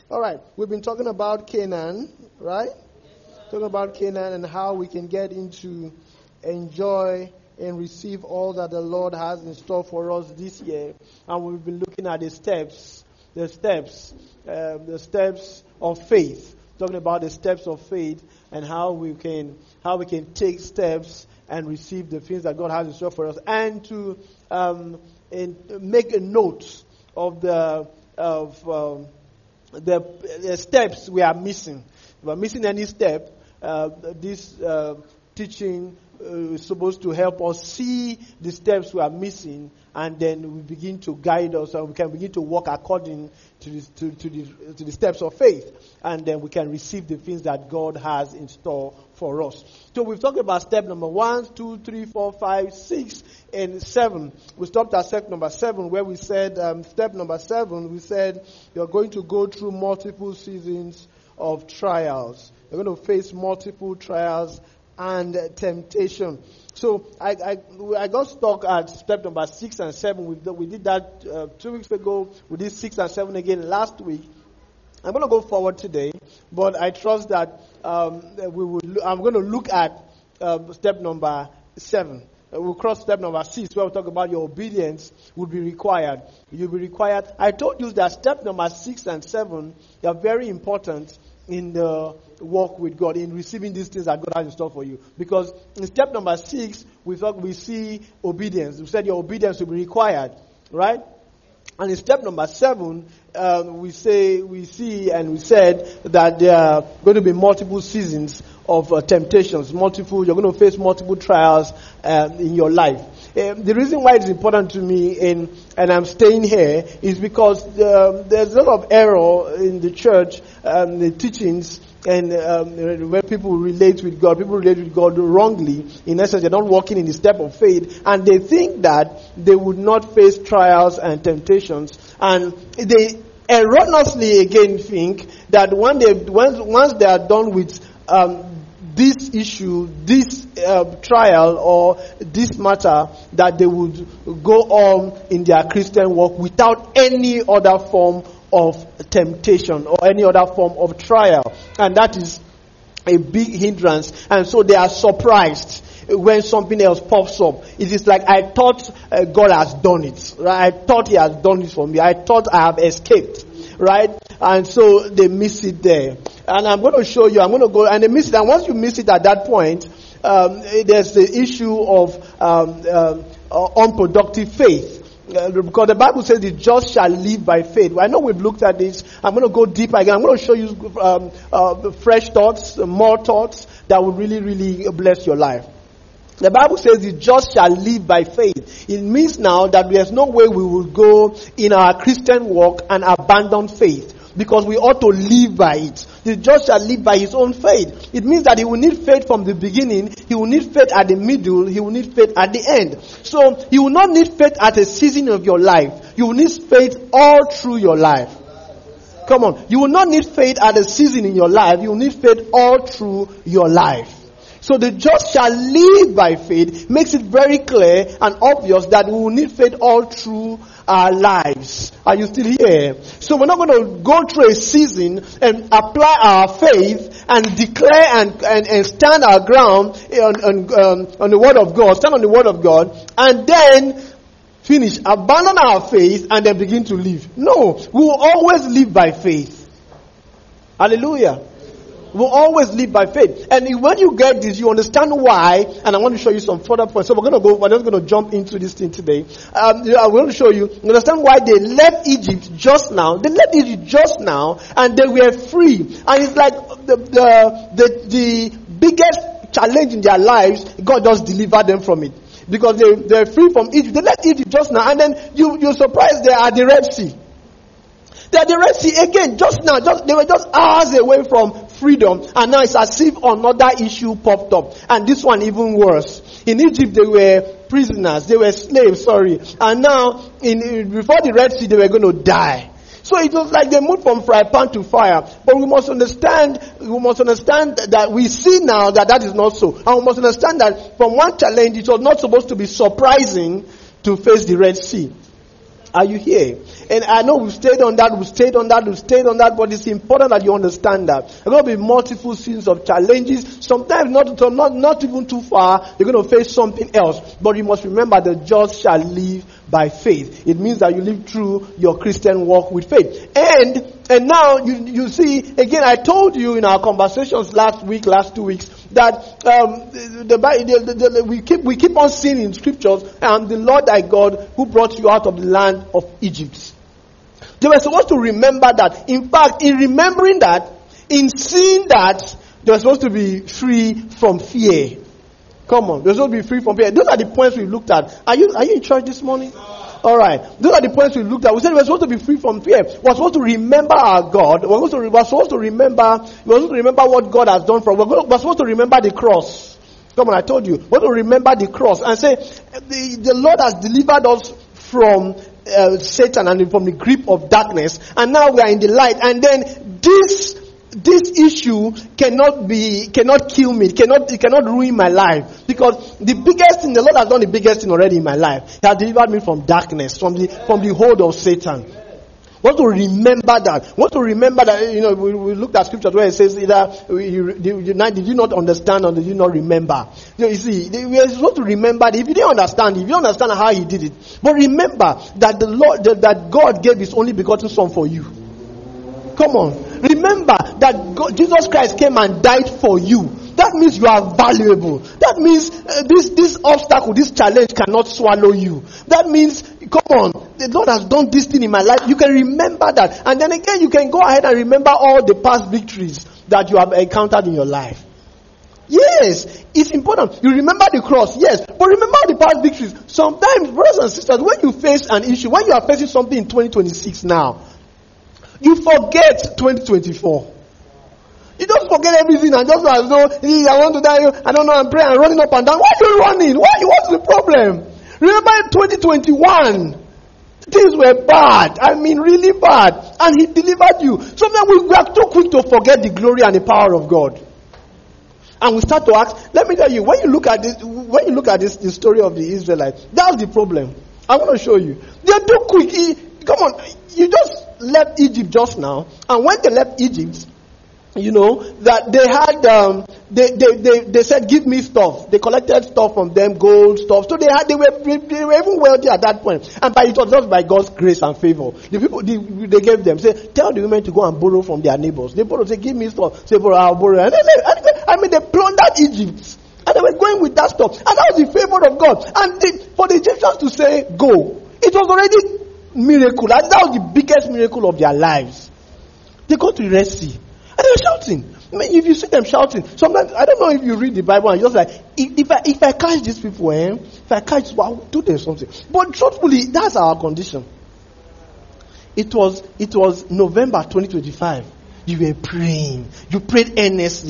All right, we've been talking about Canaan, right? Talking about Canaan and how we can get into enjoy and receive all that the Lord has in store for us this year. And we've been looking at the steps of faith. Talking about the steps of faith and how we can take steps and receive the things that God has in store for us, and to make a note of the steps we are missing. If we're missing any step, this teaching is supposed to help us see the steps we are missing, and then we begin to guide us, and we can begin to walk according to the steps of faith, and then we can receive the things that God has in store for us. So we've talked about step number 1, 2, 3, 4, 5, 6, and 7. We stopped at step number 7, where we said, step number 7, we said you're going to go through multiple seasons of trials. You're going to face multiple trials and temptation. So I got stuck at step number 6 and 7. We did that 2 weeks ago. We did 6 and 7 again last week. I'm going to go forward today, but I trust that I'm going to look at step number 7. We'll cross step number 6, where we'll talk about your obedience will be required. You'll be required. I told you that step number 6 and 7 are very important in the walk with God, in receiving these things that God has in store for you. Because in step number 6, we see obedience. We said your obedience will be required, right? And in step number 7, we said that there are going to be multiple seasons of temptations. You're going to face multiple trials in your life. The reason why it's important to me, and I'm staying here, is because there's a lot of error in the church, the teachings, and when people relate with God wrongly. In essence, they're not walking in the step of faith, and they think that they would not face trials and temptations, and they erroneously again think that once they are done with this issue, this trial, or this matter, that they would go on in their Christian walk without any other form of temptation or any other form of trial. And that is a big hindrance. And so they are surprised when something else pops up. It is like, I thought God has done it. Right? I thought He has done it for me. I thought I have escaped. Right? And so they miss it there. And I'm going to show you, and they miss it. And once you miss it at that point, there's the issue of unproductive faith. Because the Bible says the just shall live by faith. I know we've looked at this. I'm going to go deeper again. I'm going to show you fresh thoughts, more thoughts that will really, really bless your life. The Bible says the just shall live by faith. It means now that there's no way we will go in our Christian walk and abandon faith, because we ought to live by it. The just shall live by his own faith. It means that he will need faith from the beginning, he will need faith at the middle, he will need faith at the end. So you will not need faith at a season of your life. You will need faith all through your life. Come on. You will not need faith at a season in your life. You will need faith all through your life. So the just shall live by faith makes it very clear and obvious that we will need faith all through our lives. Are you still here? So we're not going to go through a season and apply our faith and declare and stand our ground on the word of God, stand on the word of God, and then finish, abandon our faith, and then begin to live. No, we will always live by faith. Hallelujah. We'll always live by faith. And when you get this, you understand why. And I want to show you some further points. So we're not going to jump into this thing today. I want to show you understand why they left Egypt just now. They left Egypt just now, and they were free. And it's like the biggest challenge in their lives, God just delivered them from it. Because they're free from Egypt. They left Egypt just now, and then you're surprised they are at the Red Sea. They're at the Red Sea again, just now. They were just hours away from freedom, and now it's as if another issue popped up, and this one even worse. In Egypt, they were prisoners, they were slaves, and now before the Red Sea, they were going to die. So it was like they moved from fry pan to fire. But we must understand that we see now that is not so, and we must understand that from one challenge, it was not supposed to be surprising to face the Red Sea. Are you here? And I know we've stayed on that, but it's important that you understand that. There are going to be multiple seasons of challenges. Sometimes not even too far, you're going to face something else. But you must remember the just shall live by faith. It means that you live through your Christian walk with faith. And now you see, again, I told you in our conversations last 2 weeks, that we keep on seeing in scriptures, the Lord thy God who brought you out of the land of Egypt. They were supposed to remember that. In fact, in remembering that, in seeing that, they were supposed to be free from fear. Come on, they're supposed to be free from fear. Those are the points we looked at. Are you in church this morning? All right. Those are the points we looked at. We said we're supposed to be free from fear. We're supposed to remember our God. We're supposed to remember what God has done for us. We're supposed to remember the cross. Come on, I told you. We're supposed to remember the cross and say, the Lord has delivered us from Satan and from the grip of darkness. And now we are in the light. And then this issue cannot kill me. It cannot ruin my life. Because the Lord has done the biggest thing already in my life. He has delivered me from darkness, from the hold of Satan. Want to remember that. We looked at scriptures where it says either did you not understand or did you not remember? You see, we are supposed to remember that if you didn't understand how he did it. But remember that the Lord, that God gave his only begotten son for you. Come on. Remember that Jesus Christ came and died for you. That means you are valuable. That means this obstacle, this challenge cannot swallow you. That means, come on, the Lord has done this thing in my life. You can remember that. And then again, you can go ahead and remember all the past victories that you have encountered in your life. Yes, it's important. You remember the cross, yes. But remember the past victories. Sometimes, brothers and sisters, when you face an issue, when you are facing something in 2026 now, you forget 2024. You just forget everything and just as though, I want to die, I don't know, I'm praying, I'm running up and down. Why are you running? What's the problem? Remember in 2021, things were bad. I mean really bad. And he delivered you. Sometimes we are too quick to forget the glory and the power of God. And we start to ask, let me tell you, when you look at this, the story of the Israelites, that's the problem. I want to show you. They're too quick. Come on, you just left Egypt just now. And when they left Egypt, you know, that they had, they said, give me stuff. They collected stuff from them, gold stuff. So they were even wealthy at that point. And it was just by God's grace and favor. The people, they gave them, say, tell the women to go and borrow from their neighbors. They borrow, say, give me stuff. Say, I'll borrow. And they plundered Egypt. And they were going with that stuff. And that was the favor of God. And for the Egyptians to say, go, it was already miracle. And that was the biggest miracle of their lives. They go to the Red Sea. And they're shouting. I mean, if you see them shouting, sometimes, I don't know if you read the Bible and you're just like, if I catch these people, I'll do them something. But truthfully, that's our condition. It was November 2025. You were praying. You prayed earnestly.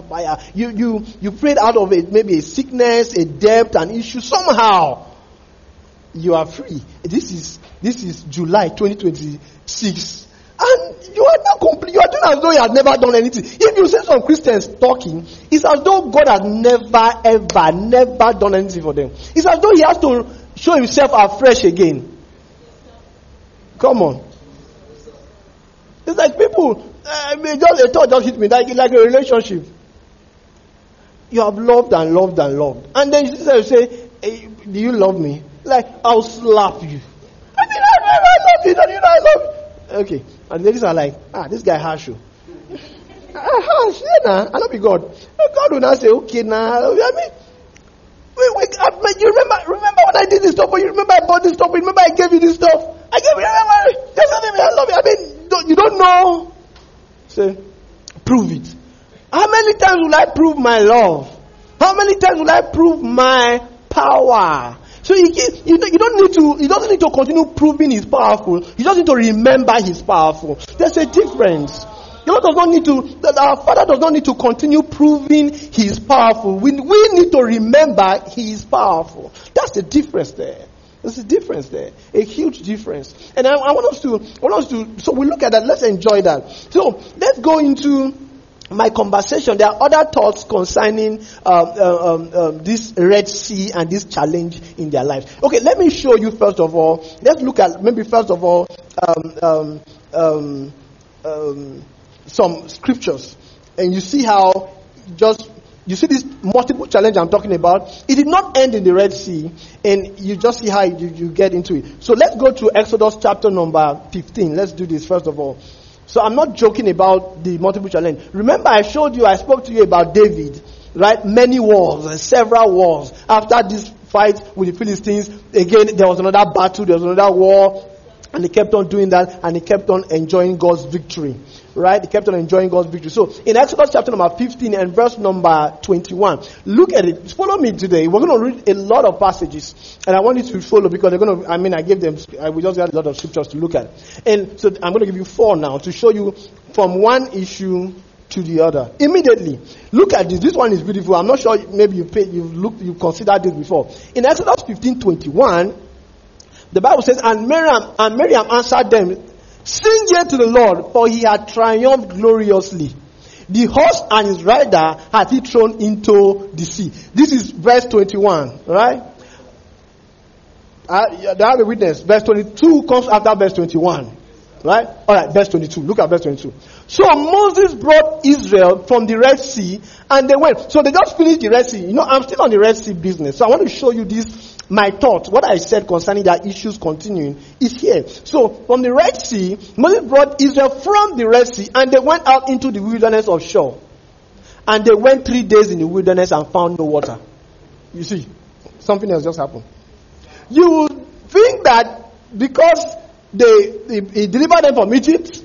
You prayed out of it, maybe a sickness, a debt, an issue. Somehow, you are free. This is July 2026. And you are not complete. You are doing as though you have never done anything. If you see some Christians talking, it's as though God has never done anything for them. It's as though he has to show himself afresh again. Come on. It's like people, a thought just hit me, like a relationship. You have loved and loved and loved. And then you say, hey, do you love me? Like, I'll slap you. I mean, I love you, don't you know I love you? Okay. And the ladies are like, this guy harsh you. Harsh, yeah, nah. I don't be God. God will not say, okay, nah. I mean, you remember when I did this stuff? You remember I bought this stuff? You remember I gave you this stuff? I gave you, remember? There's something I love you. I mean, you don't know. Say, prove it. How many times will I prove my love? How many times will I prove my power? So you doesn't need to continue proving he's powerful. You just need to remember he's powerful. There's a difference. Our Father does not need to continue proving he's powerful. We need to remember he is powerful. That's the difference there. There's a difference there. A huge difference. And I want us to, so we look at that. Let's enjoy that. So let's go into my conversation, there are other thoughts concerning this Red Sea and this challenge in their lives. Okay, let me show you first of all. Let's look at maybe first of all some scriptures, and you see how you see this multiple challenge I'm talking about. It did not end in the Red Sea, and you just see how you get into it. So let's go to Exodus chapter number 15. Let's do this first of all. So I'm not joking about the multiple challenge. Remember, I spoke to you about David, right? Many wars and several wars. After this fight with the Philistines, again, there was another battle, there was another war, and he kept on doing that, and he kept on enjoying God's victory, right? He kept on enjoying God's victory. So in Exodus chapter number 15 and verse number 21, look at it. Follow me today. We're going to read a lot of passages, and I want you to follow because we just got a lot of scriptures to look at. And so I'm going to give you 4 now to show you from one issue to the other. Immediately, look at this. This one is beautiful. I'm not sure maybe you've considered this before. In Exodus 15:21, the Bible says, and Miriam answered them, sing ye to the Lord, for he had triumphed gloriously. The horse and his rider hath he thrown into the sea. This is verse 21, right? They have a witness. Verse 22 comes after verse 21, right? Alright, verse 22. Look at verse 22. So Moses brought Israel from the Red Sea, and they went. So they just finished the Red Sea. I'm still on the Red Sea business. So I want to show you this. My thought, what I said concerning their issues continuing, is here. So, from the Red Sea, Moses brought Israel from the Red Sea, and they went out into the wilderness of Shur. And they went 3 days in the wilderness and found no water. You see, something else just happened. You would think that because he delivered them from Egypt,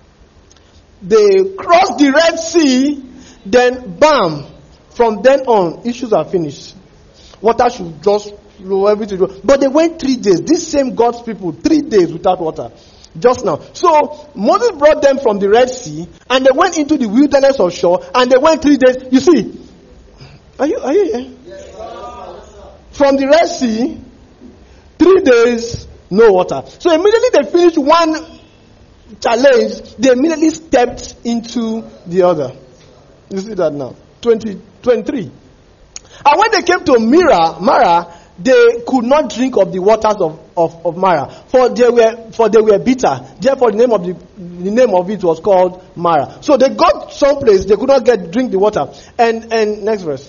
they crossed the Red Sea, then bam, from then on, issues are finished. Water should just flow, everything. But they went 3 days. This same God's people, 3 days without water. Just now. So, Moses brought them from the Red Sea, and they went into the wilderness of Shur, and they went 3 days. You see? Are you here? Yes, sir. From the Red Sea, 3 days, no water. So immediately they finished one challenge, they immediately stepped into the other. You see that now? 23. And when they came to Marah, they could not drink of the waters of Marah, for they were bitter. Therefore, the name of it was called Marah. So they got someplace they could not drink the water. And next verse.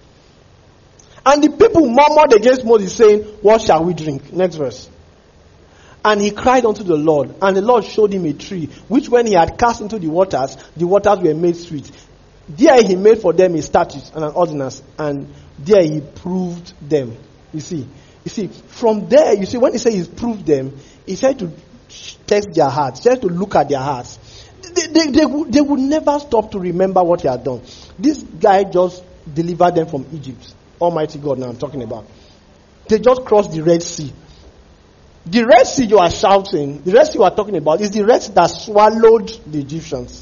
And the people murmured against Moses, saying, "What shall we drink?" Next verse. And he cried unto the Lord, and the Lord showed him a tree, which when he had cast into the waters were made sweet. There he made for them a statute and an ordinance, and there he proved them. You see, from there, you see, when he said he proved them, he said to test their hearts, he said to look at their hearts. They would never stop to remember what he had done. This guy just delivered them from Egypt. Almighty God, now I'm talking about. They just crossed the Red Sea. The Red Sea you are shouting, the Red Sea you are talking about, is the Red Sea that swallowed the Egyptians.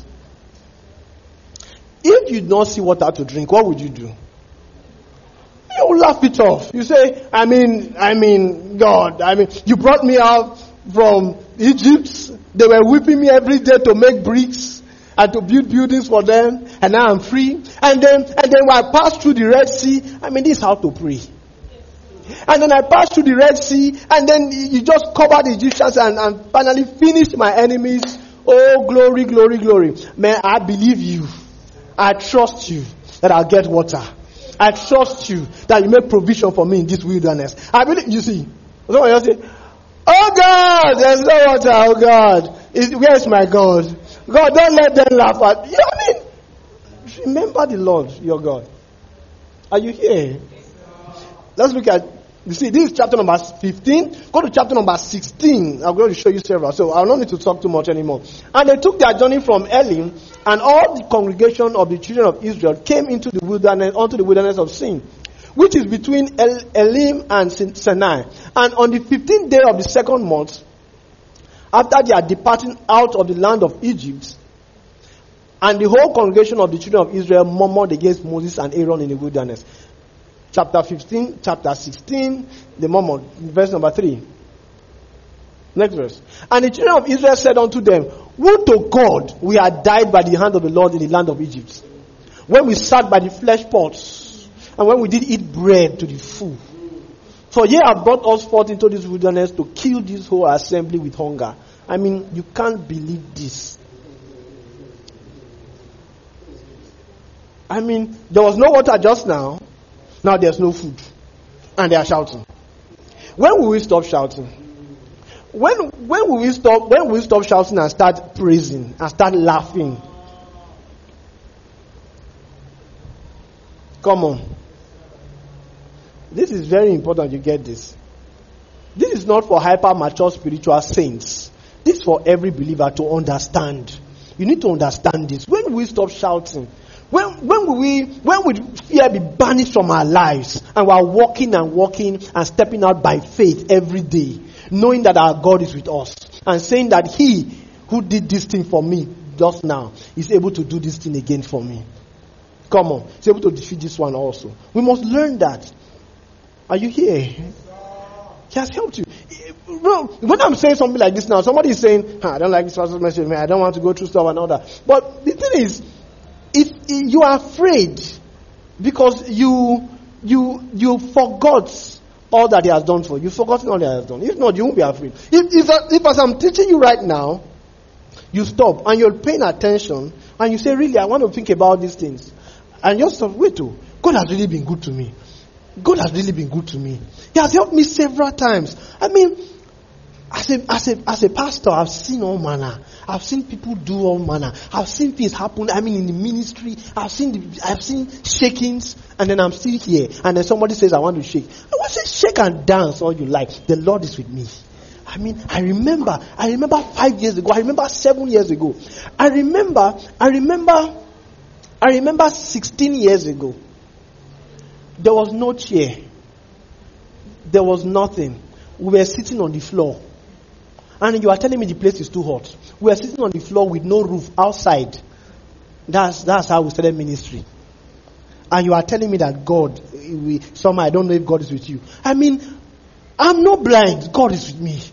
If you don't see water to drink, what would you do? You will laugh it off. You say, God, you brought me out from Egypt. They were whipping me every day to make bricks and to build buildings for them, and now I'm free. And then when I passed through the Red Sea, this is how to pray. And then I passed through the Red Sea, and then you just covered the Egyptians and finally finished my enemies. Oh, glory, glory, glory. Man, I believe you. I trust you that I'll get water. I trust you that you make provision for me in this wilderness. I believe, you see. Someone else say, "Oh God, there's no water, oh God. Where is my God? God, don't let them laugh at you." Remember the Lord, your God. Are you here? Let's look at, you see, this is chapter number 15. Go to chapter number 16. I'm going to show you several. So I don't need to talk too much anymore. And they took their journey from Elim, and all the congregation of the children of Israel came into the wilderness, onto the wilderness of Sin, which is between Elim and Sinai. And on the 15th day of the second month, after their departing out of the land of Egypt, and the whole congregation of the children of Israel murmured against Moses and Aaron in the wilderness. Chapter 15, chapter 16, the murmured. Verse number 3. Next verse. And the children of Israel said unto them, Woe to God, we had died by the hand of the Lord in the land of Egypt. When we sat by the flesh pots, and when we did eat bread to the full. For ye have brought us forth into this wilderness to kill this whole assembly with hunger. I mean, you can't believe this. I mean, there was no water just now. Now there's no food. And they are shouting. When will we stop shouting? When will we stop shouting and start praising and start laughing? Come on. This is very important you get this. This is not for hyper mature spiritual saints. This is for every believer to understand. You need to understand this. When will we stop shouting? When would fear be banished from our lives and we are walking and stepping out by faith every day, knowing that our God is with us and saying that He who did this thing for me just now is able to do this thing again for me. Come on, He's able to defeat this one also. We must learn that. Are you here? He has helped you. When I'm saying something like this now, somebody is saying, I don't like this pastor's message, man. I don't want to go through stuff and all that. But the thing is, you are afraid because you forgot all that He has done for you. You've forgotten all that He has done. If not, you won't be afraid. If as I'm teaching you right now, you stop and you're paying attention and you say, really, I want to think about these things. And you're stop, wait, God has really been good to me. God has really been good to me. He has helped me several times. I mean, as a pastor, I've seen all manner. I've seen people do all manner. I've seen things happen. I mean, in the ministry, I've seen shakings, and then I'm still here. And then somebody says, I want to shake. I want to say, shake and dance all you like. The Lord is with me. I mean, I remember 5 years ago. I remember 7 years ago. I remember 16 years ago. There was no chair. There was nothing. We were sitting on the floor. And you are telling me the place is too hot. We were sitting on the floor with no roof outside. That's how we started ministry. And you are telling me that God, somehow I don't know if God is with you. I mean, I'm not blind. God is with me.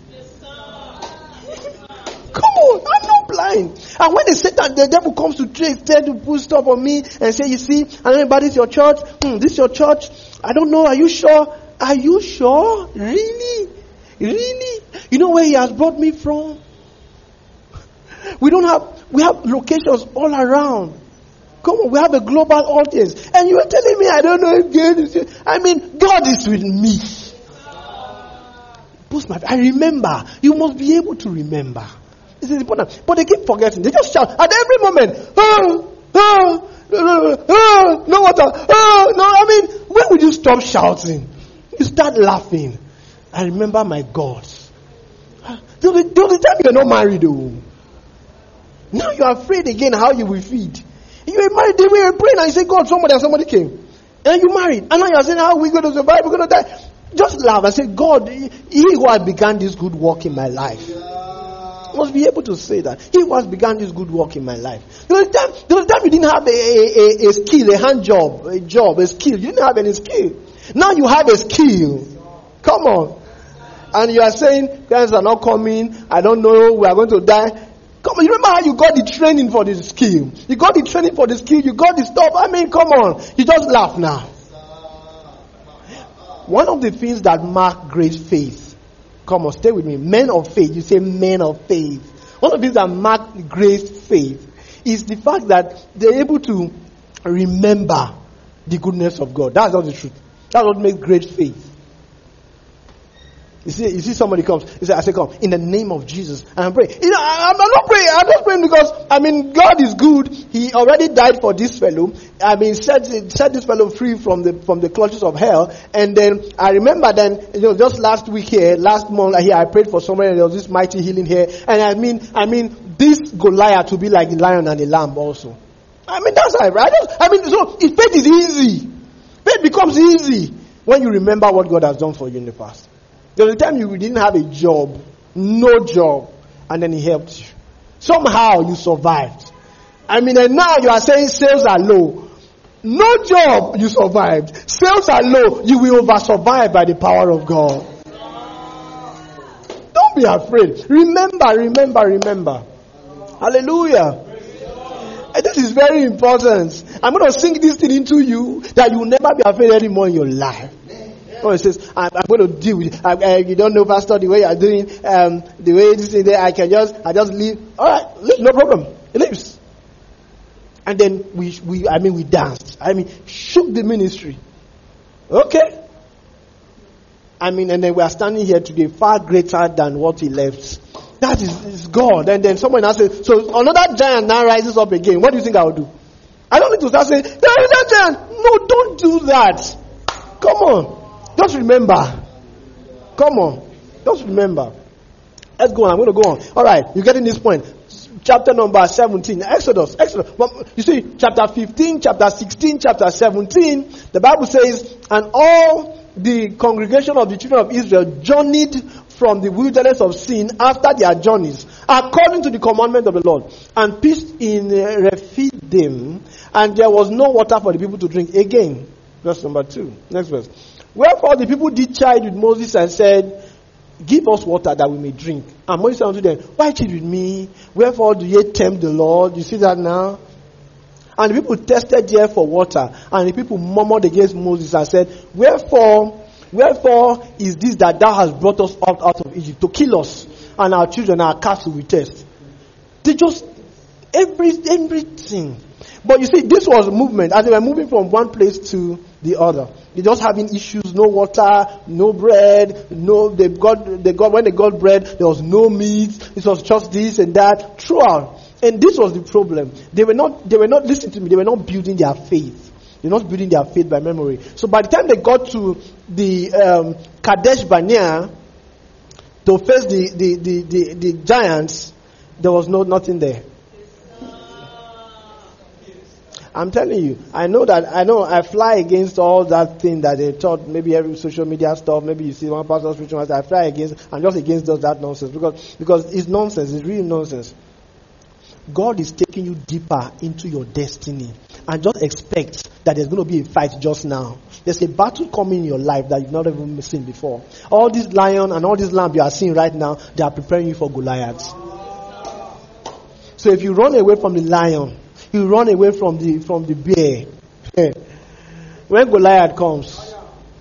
Come on, I'm not blind. And when the devil comes to try to put stuff on me and say, you see, I don't know about this your church. This is your church. I don't know. Are you sure? Are you sure? Really? Really? You know where He has brought me from? We have locations all around. Come on, we have a global audience. And you are telling me I don't know if God is with you. I mean, God is with me. I remember. You must be able to remember. This is important. But they keep forgetting. They just shout at every moment. No water. No, I mean, when would you stop shouting? You start laughing. I remember my God. Till the time you're not married, though. Now you're afraid again how you will feed. You were married, they were praying and you say, God, somebody came. And you married. And now you're saying, how are we going to survive? We're going to die. Just laugh and say, God, He who has begun this good work in my life. You must be able to say that. He who has begun this good work in my life. There was a time you didn't have a skill, a hand job, a skill. You didn't have any skill. Now you have a skill. Come on. And you are saying, guys are not coming. I don't know. We are going to die. Come on. You remember how you got the training for the skill? You got the training for the skill. You got the stuff. I mean, come on. You just laugh now. One of the things that mark great faith. Come on, stay with me. Men of faith. You say men of faith. One of the things that mark great faith is the fact that they're able to remember the goodness of God. That's not the truth. That's what makes great faith. You see somebody comes. I say, come, in the name of Jesus. And I'm praying. I'm not praying. I'm just praying because, God is good. He already died for this fellow. Set this fellow free from the clutches of hell. And then, I remember then, just last month here, I prayed for somebody and there was this mighty healing here. And this Goliath to be like the lion and the lamb also. That's right. So, faith is easy. Faith becomes easy when you remember what God has done for you in the past. There was a time you didn't have a job, no job, and then He helped you. Somehow you survived. And now you are saying sales are low. No job, you survived. Sales are low, you will over-survive by the power of God. Don't be afraid. Remember. Hallelujah. And this is very important. I'm going to sing this thing into you that you will never be afraid anymore in your life. Oh, it says, I'm going to deal with it. You don't know, Pastor, the way you're doing, the way this thing there, I just leave. All right, leave, no problem. It leaves. And then we danced. Shook the ministry. Okay. And then we are standing here today far greater than what he left. That is God. And then someone else says, so another giant now rises up again. What do you think I will do? I don't need to start saying, there is that giant. No, don't do that. Come on. Just remember. Come on. Just remember. Let's go on. I'm going to go on. All right. You're getting this point. Chapter number 17. Exodus. You see, chapter 15, chapter 16, chapter 17. The Bible says, and all the congregation of the children of Israel journeyed from the wilderness of Sin after their journeys, according to the commandment of the Lord, and pitched in Rephidim, and there was no water for the people to drink. Again, verse number 2. Next verse. Wherefore the people did chide with Moses and said, give us water that we may drink. And Moses said unto them, why chide with me? Wherefore do ye tempt the Lord? You see that now? And the people tested there for water. And the people murmured against Moses and said, Wherefore is this that thou hast brought us out of Egypt? To kill us and our children and our cattle we test. They just, everything. But you see, this was a movement. As they were moving from one place to the other. They just having issues, no water, no bread, when they got bread, there was no meat. It was just this and that throughout. And this was the problem. They were not listening to me, they were not building their faith. They're not building their faith by memory. So by the time they got to the Kadesh Barnea to face the giants, there was nothing there. I'm telling you, I know I fly against all that thing that they taught, maybe every social media stuff, maybe you see one pastor's preaching, I fly against, I'm just against that nonsense, because it's nonsense, it's really nonsense. God is taking you deeper into your destiny, and just expect that there's going to be a fight just now. There's a battle coming in your life that you've not even seen before. All this lion and all this lamb you are seeing right now, they are preparing you for Goliath. So if you run away from the lion, you run away from the bear. When Goliath comes,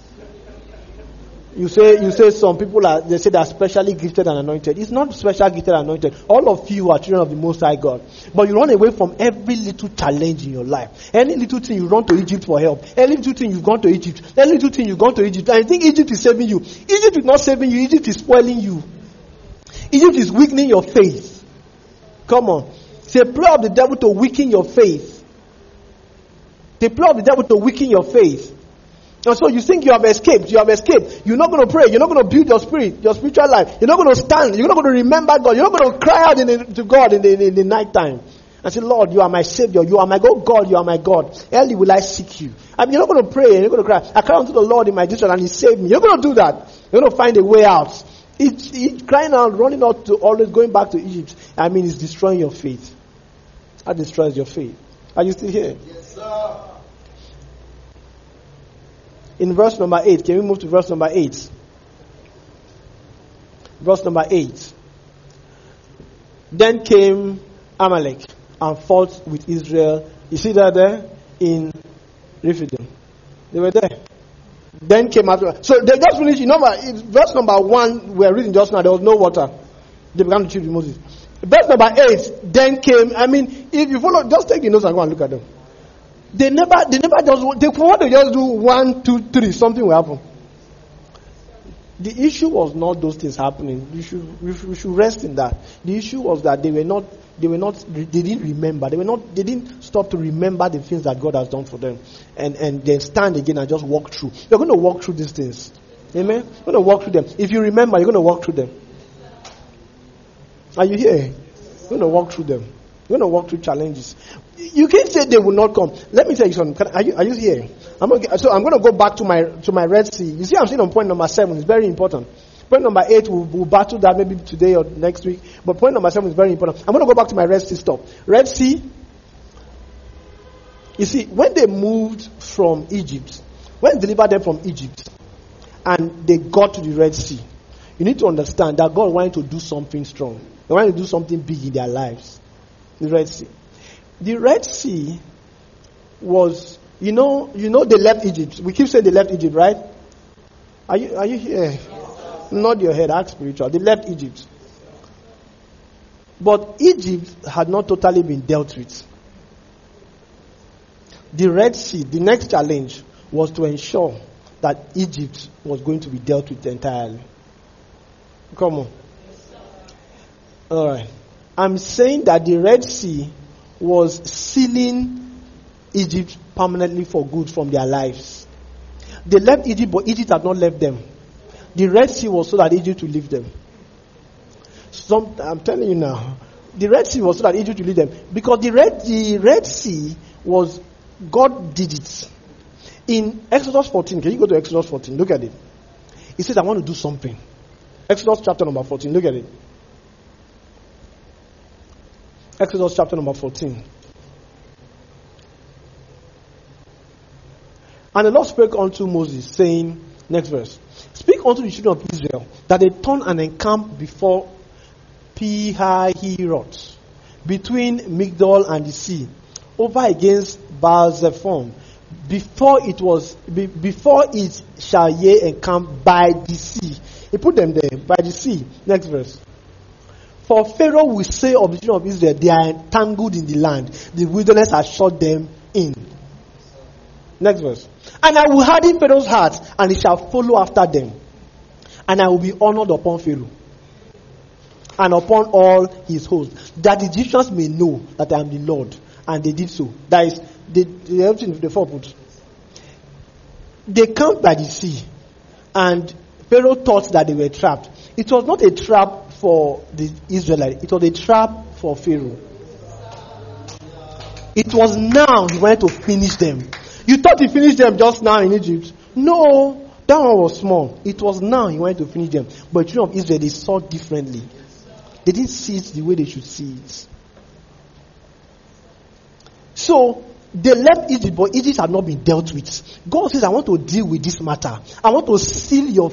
you say some people they say they are specially gifted and anointed. It's not special gifted and anointed. All of you are children of the Most High God. But you run away from every little challenge in your life. Any little thing you run to Egypt for help. Any little thing you've gone to Egypt. Any little thing you've gone to Egypt. And you think Egypt is saving you. Egypt is not saving you. Egypt is spoiling you. Egypt is weakening your faith. Come on. It's a play of the devil to weaken your faith. The play of the devil to weaken your faith. And so you think you have escaped. You're not going to pray. You're not going to build your spiritual life. You're not going to stand. You're not going to remember God. You're not going to cry out to God in the night time. And say, Lord, you are my Savior. You are my God. You are my God. Early will I seek you. You're not going to pray. You're not going to cry. I cry unto the Lord in my distress and He saved me. You're going to do that. You're going to find a way out. It's crying out, running out to always going back to Egypt. It's destroying your faith. That destroys your faith. Are you still here? Yes, sir. In verse number 8, can we move to verse number 8? Verse number 8. Then came Amalek and fought with Israel. You see that there? In Rephidim. They were there. Then came after. So they just finished. Verse number 1, we're reading just now, there was no water. They began to cheat with Moses. Verse number 8, then came, if you follow, just take the notes and go and look at them. They want to just do 1, 2, 3, something will happen. The issue was not those things happening. We should rest in that. The issue was that they didn't remember. They didn't stop to remember the things that God has done for them. And then stand again and just walk through. You're going to walk through these things. Amen? You're going to walk through them. If you remember, you're going to walk through them. Are you here? You're going to walk through them. You're going to walk through challenges. You can't say they will not come. Let me tell you something. Are you here? I'm going to go back to my Red Sea. You see, I'm still on point number 7. It's very important. Point number 8, we'll battle that maybe today or next week. But point number 7 is very important. I'm going to go back to my Red Sea stuff. Red Sea. You see, when they moved from Egypt, when they delivered them from Egypt, and they got to the Red Sea, you need to understand that God wanted to do something strong. They wanted to do something big in their lives. The Red Sea. The Red Sea was, you know, they left Egypt. We keep saying they left Egypt, right? Are you here? Nod your head, act spiritual. They left Egypt. But Egypt had not totally been dealt with. The Red Sea, the next challenge was to ensure that Egypt was going to be dealt with entirely. Come on. All right. I'm saying that the Red Sea was sealing Egypt permanently for good from their lives. They left Egypt, but Egypt had not left them. The Red Sea was so that Egypt would leave them. I'm telling you now, the Red Sea was so that Egypt would leave them. Because the Red Sea was, God did it. In Exodus 14, can you go to Exodus 14? Look at it. He says, I want to do something. Exodus chapter number 14, look at it. Exodus chapter number 14. And the Lord spake unto Moses, saying, next verse, speak unto the children of Israel, that they turn and encamp before Pi-hahiroth, between Migdol and the sea, over against Baal-zephon, before it shall ye encamp by the sea. He put them there, by the sea. Next verse. For Pharaoh will say of the children of Israel, they are entangled in the land. The wilderness has shut them in. Next verse. And I will harden Pharaoh's heart, and he shall follow after them. And I will be honored upon Pharaoh, and upon all his hosts, that the Egyptians may know that I am the Lord. And they did so. That is, the foreput. They camped by the sea, and Pharaoh thought that they were trapped. It was not a trap for the Israelites. It was a trap for Pharaoh. It was now he wanted to finish them. You thought he finished them just now in Egypt? No, that one was small. It was now he wanted to finish them. But the children of Israel, they saw differently. They didn't see it the way they should see it. So they left Egypt, but Egypt had not been dealt with. God says, I want to deal with this matter. I want to seal your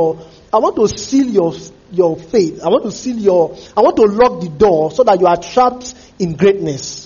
faith. I want to lock the door so that you are trapped in greatness.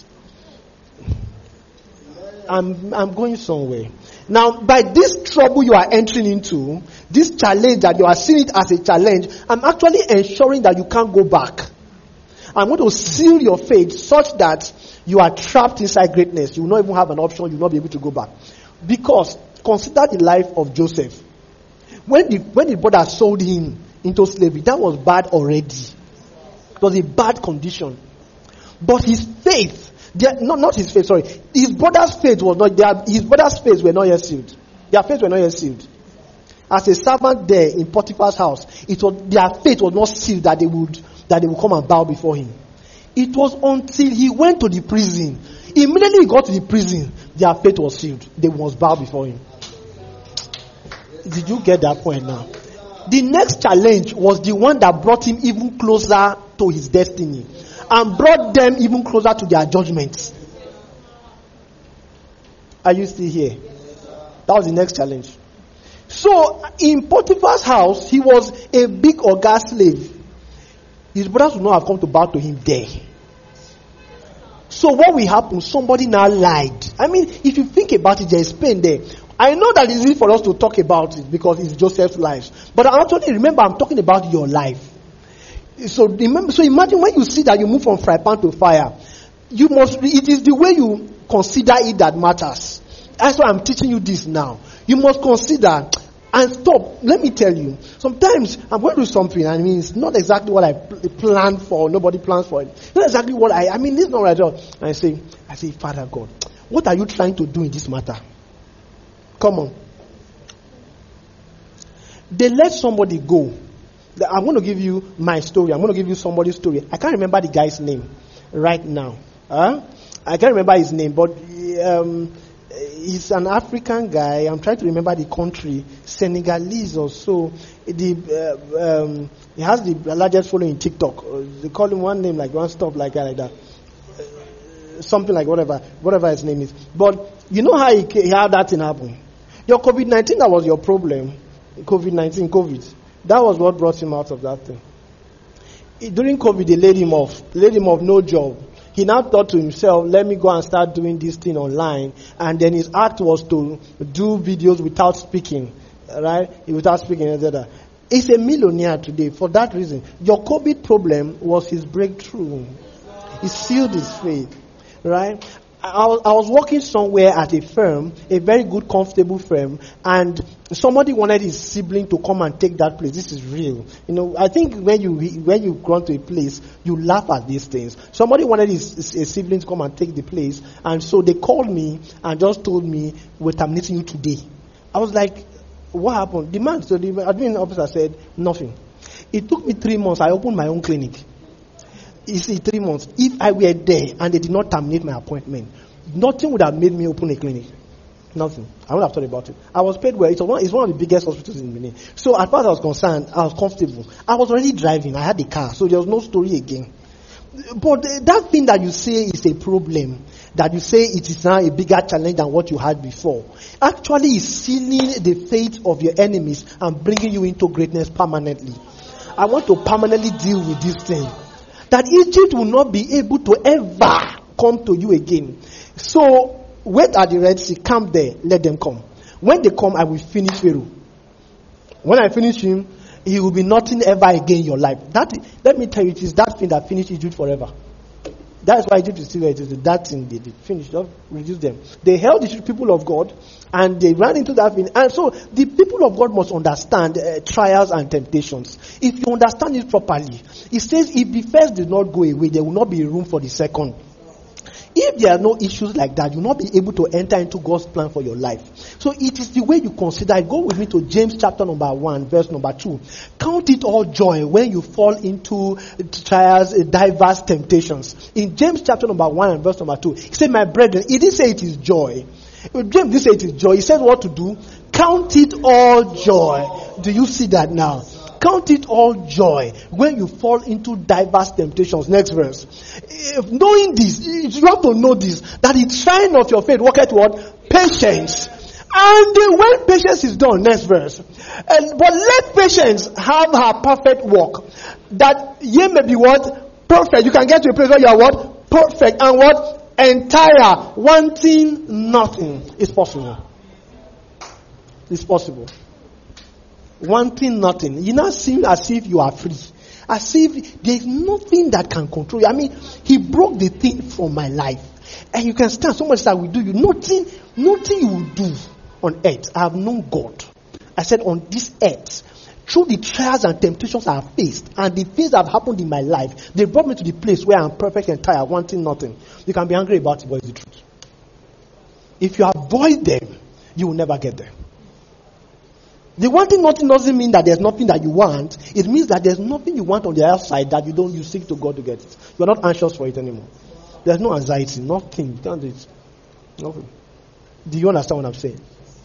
I'm going somewhere. Now, by this trouble you are entering into, this challenge that you are seeing it as a challenge, I'm actually ensuring that you can't go back. I'm going to seal your faith such that you are trapped inside greatness. You will not even have an option. You will not be able to go back. Because consider the life of Joseph. When the brothers sold him into slavery, that was bad already. It was a bad condition. But his faith, not his faith, sorry. His brother's faith was not, his brother's faith were not yet sealed. Their faith were not yet sealed. As a servant there in Potiphar's house, their faith was not sealed that they would come and bow before him. It was until he went to the prison. Immediately he got to the prison, their faith was sealed. They must bow before him. Did you get that point now? The next challenge was the one that brought him even closer to his destiny and brought them even closer to their judgments. Are you still here? That was the next challenge. So in Potiphar's house, he was a big Oga slave. His brothers would not have come to bow to him there. So what will happen? Somebody now lied. I mean, if you think about it, there is pain there. I know that it's easy for us to talk about it because it's Joseph's life. But I actually remember I'm talking about your life. So imagine when you see that you move from fry pan to fire. It is the way you consider it that matters. That's why I'm teaching you this now. You must consider and stop. Let me tell you, sometimes I'm going to do something, and I mean, it's not exactly what I planned for. Nobody plans for it. Not exactly what I mean, this is not right. And I say, Father God, what are you trying to do in this matter? Come on. They let somebody go. I'm going to give you my story. I'm going to give you somebody's story. I can't remember the guy's name right now. I can't remember his name, but he's an African guy. I'm trying to remember the country. Senegalese or so. He has the largest following in TikTok. They call him one name, like one stuff like that. Something like whatever his name is. But you know how how that thing happened? Your COVID-19, that was your problem. COVID. That was what brought him out of that thing. During COVID, they laid him off. No job. He now thought to himself, let me go and start doing this thing online. And then his act was to do videos without speaking. Right? Without speaking, etc. He's a millionaire today for that reason. Your COVID problem was his breakthrough. He sealed his faith. Right? I was working somewhere at a firm, a very good, comfortable firm, and somebody wanted his sibling to come and take that place. This is real. You know, I think when you go to a place, you laugh at these things. Somebody wanted his sibling to come and take the place, and so they called me and just told me, we're terminating you today. I was like, what happened? The admin officer said, nothing. It took me 3 months. I opened my own clinic. You see, 3 months. If I were there and they did not terminate my appointment, nothing would have made me open a clinic. Nothing. I wouldn't have thought about it. I was paid well. It's one of the biggest hospitals in Benin. So as far as I was concerned, I was comfortable. I was already driving. I had the car. So there was no story again. But that thing that you say is a problem, that you say it is now a bigger challenge than what you had before, actually is sealing the fate of your enemies and bringing you into greatness permanently. I want to permanently deal with this thing, that Egypt will not be able to ever come to you again. So, wait at the Red Sea, camp there, let them come. When they come, I will finish Pharaoh. When I finish him, he will be nothing ever again in your life. Let me tell you, it is that thing that finished Egypt forever. That's why Egypt is still there. It is that thing they finished. Just reduce them. They held the people of God, and they ran into that thing. And so, the people of God must understand trials and temptations. If you understand it properly, it says, if the first did not go away, there will not be room for the second. If there are no issues like that, you will not be able to enter into God's plan for your life. So it is the way you consider it. Go with me to James chapter number 1, verse number 2. Count it all joy when you fall into trials, diverse temptations. In James chapter number 1 and verse number 2, he said, my brethren, he didn't say it is joy. James didn't say it is joy. He said what to do. Count it all joy. Do you see that now? Count it all joy when you fall into diverse temptations. Next verse. If knowing this, you have to know this, that the trying of your faith worketh what? Patience. And when patience is done, next verse. But let patience have her perfect work, that ye may be what? Perfect. You can get to a place where you are what? Perfect. And what? Entire. Wanting nothing. It's possible. It's possible. Wanting nothing. You now seem as if you are free. As if there is nothing that can control you. I mean, he broke the thing from my life. And you can stand so much that will do you. Nothing you will do on earth. I have known God. I said on this earth, through the trials and temptations I have faced and the things that have happened in my life, they brought me to the place where I'm perfect and tired, wanting nothing. You can be angry about it, but it's the truth. If you avoid them, you will never get there. The wanting nothing doesn't mean that there's nothing that you want. It means that there's nothing you want on the outside that you seek to God to get it. You're not anxious for it anymore. There's no anxiety, nothing. You can't do it. Nothing. Do you understand what I'm saying?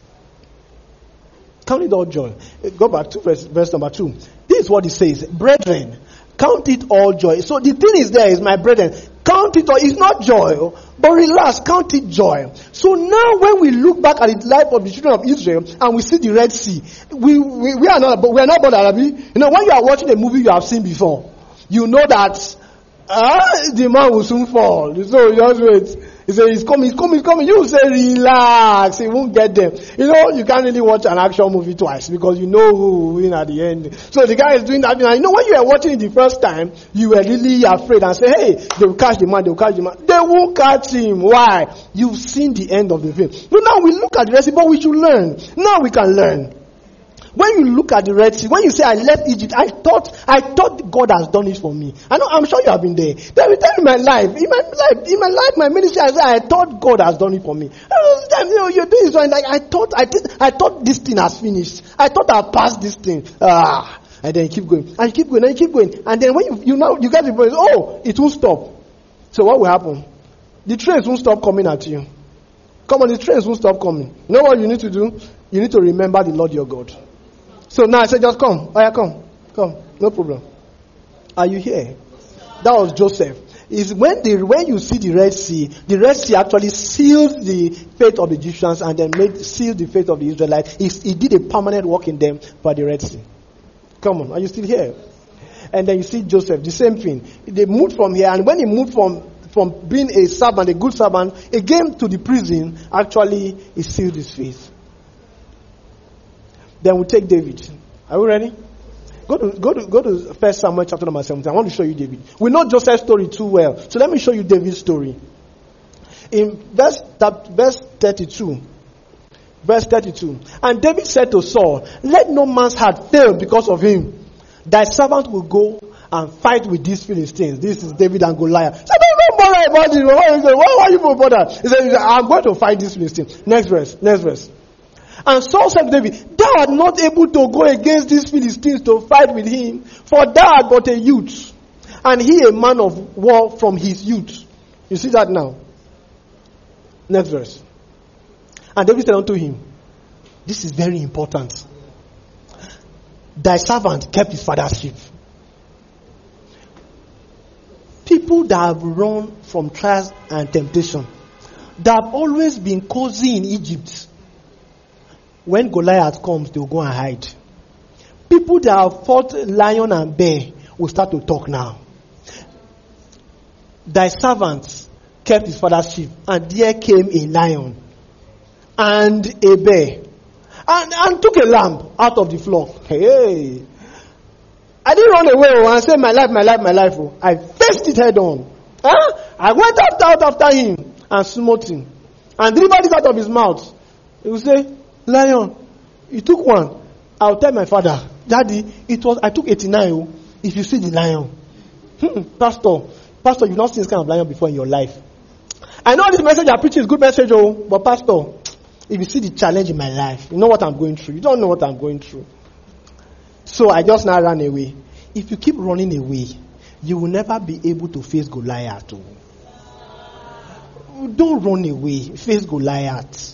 Count it all joy. Go back to verse number 2. This is what it says. Brethren, count it all joy. So the thing is there is, my brethren, count it all. It's not joy, but relax, count it joy. So now when we look back at the life of the children of Israel and we see the Red Sea, we are not bothered, Abi. You know, when you are watching a movie you have seen before, you know that the man will soon fall. So just wait. He said, he's coming. You say, relax. He won't get them. You know, you can't really watch an action movie twice because you know who will win at the end. So the guy is doing that. You know, when you were watching it the first time, you were really afraid and say, hey, they will catch the man. They won't catch him. Why? You've seen the end of the film. So now we look at the recipe, but we should learn. Now we can learn. When you look at the Red Sea, when you say I left Egypt, I thought God has done it for me. I'm sure you have been there. Every time in my life, my ministry, I thought God has done it for me. You're doing something like I thought this thing has finished. I thought I passed this thing. And then you keep going, and you keep going, and you keep going, and then when you get the point, it won't stop. So what will happen? The trains won't stop coming at you. Come on, the trains won't stop coming. You know what you need to do? You need to remember the Lord your God. So now I said, just come. Oh yeah, come. No problem. Are you here? That was Joseph. Is when you see the Red Sea actually sealed the fate of the Egyptians and then sealed the fate of the Israelites. It did a permanent work in them by the Red Sea. Come on, are you still here? And then you see Joseph, the same thing. They moved from here, and when he moved from from being a servant, a good servant, again to the prison, actually he sealed his faith. Then we take David. Are we ready? Go to 1 Samuel chapter number 17. I want to show you David. We know Joseph's story too well. So let me show you David's story. In verse 32. Verse 32. And David said to Saul, let no man's heart fail because of him. Thy servant will go and fight with these Philistines. This is David and Goliath. So don't bother about it. Why are you bother? He said, I'm going to fight these Philistines. Next verse. And Saul said to David, thou art not able to go against these Philistines to fight with him, for thou art but a youth, and he a man of war from his youth. You see that now? Next verse. And David said unto him, this is very important. Thy servant kept his father's sheep. People that have run from trials and temptation, that have always been cozy in Egypt, when Goliath comes, they will go and hide. People that have fought lion and bear will start to talk now. Thy servant kept his father's sheep, and there came a lion and a bear, and took a lamb out of the flock. Hey, I didn't run away and say, my life. Oh. I faced it head on. I went out after him and smote him and delivered it out of his mouth. He will say, lion, you took one. I'll tell my father, Daddy, I took 89. Oh, if you see the lion. Pastor, you've not seen this kind of lion before in your life. I know this message I preach is good message, but Pastor, if you see the challenge in my life, you know what I'm going through. You don't know what I'm going through. So I just now ran away. If you keep running away, you will never be able to face Goliath. Don't run away. Face Goliath.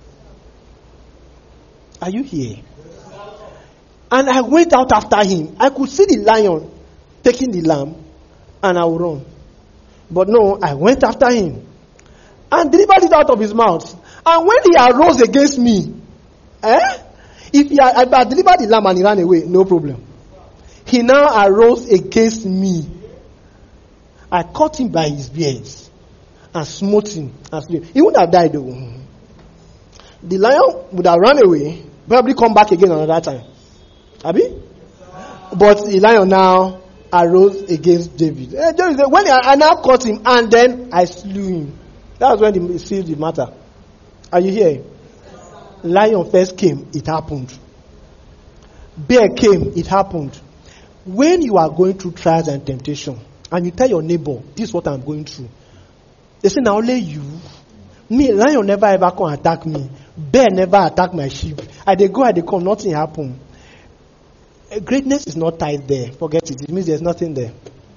Are you here? And I went out after him. I could see the lion taking the lamb, and I would run. But no, I went after him and delivered it out of his mouth. And when he arose against me, if I delivered the lamb and he ran away, no problem. He now arose against me. I caught him by his beard and smote him and slew him. He wouldn't have died though. The lion would have run away, probably come back again another time. Abi? But the lion now arose against David. When I now caught him and then I slew him. That was when he sealed the matter. Are you here? Lion first came, it happened. Bear came, it happened. When you are going through trials and temptation, and you tell your neighbor, this is what I'm going through. They say, now only you. Me, lion never ever come attack me. Bear never attack my sheep. I they come, nothing happen. Greatness is not tied there. Forget it. It means there's nothing there.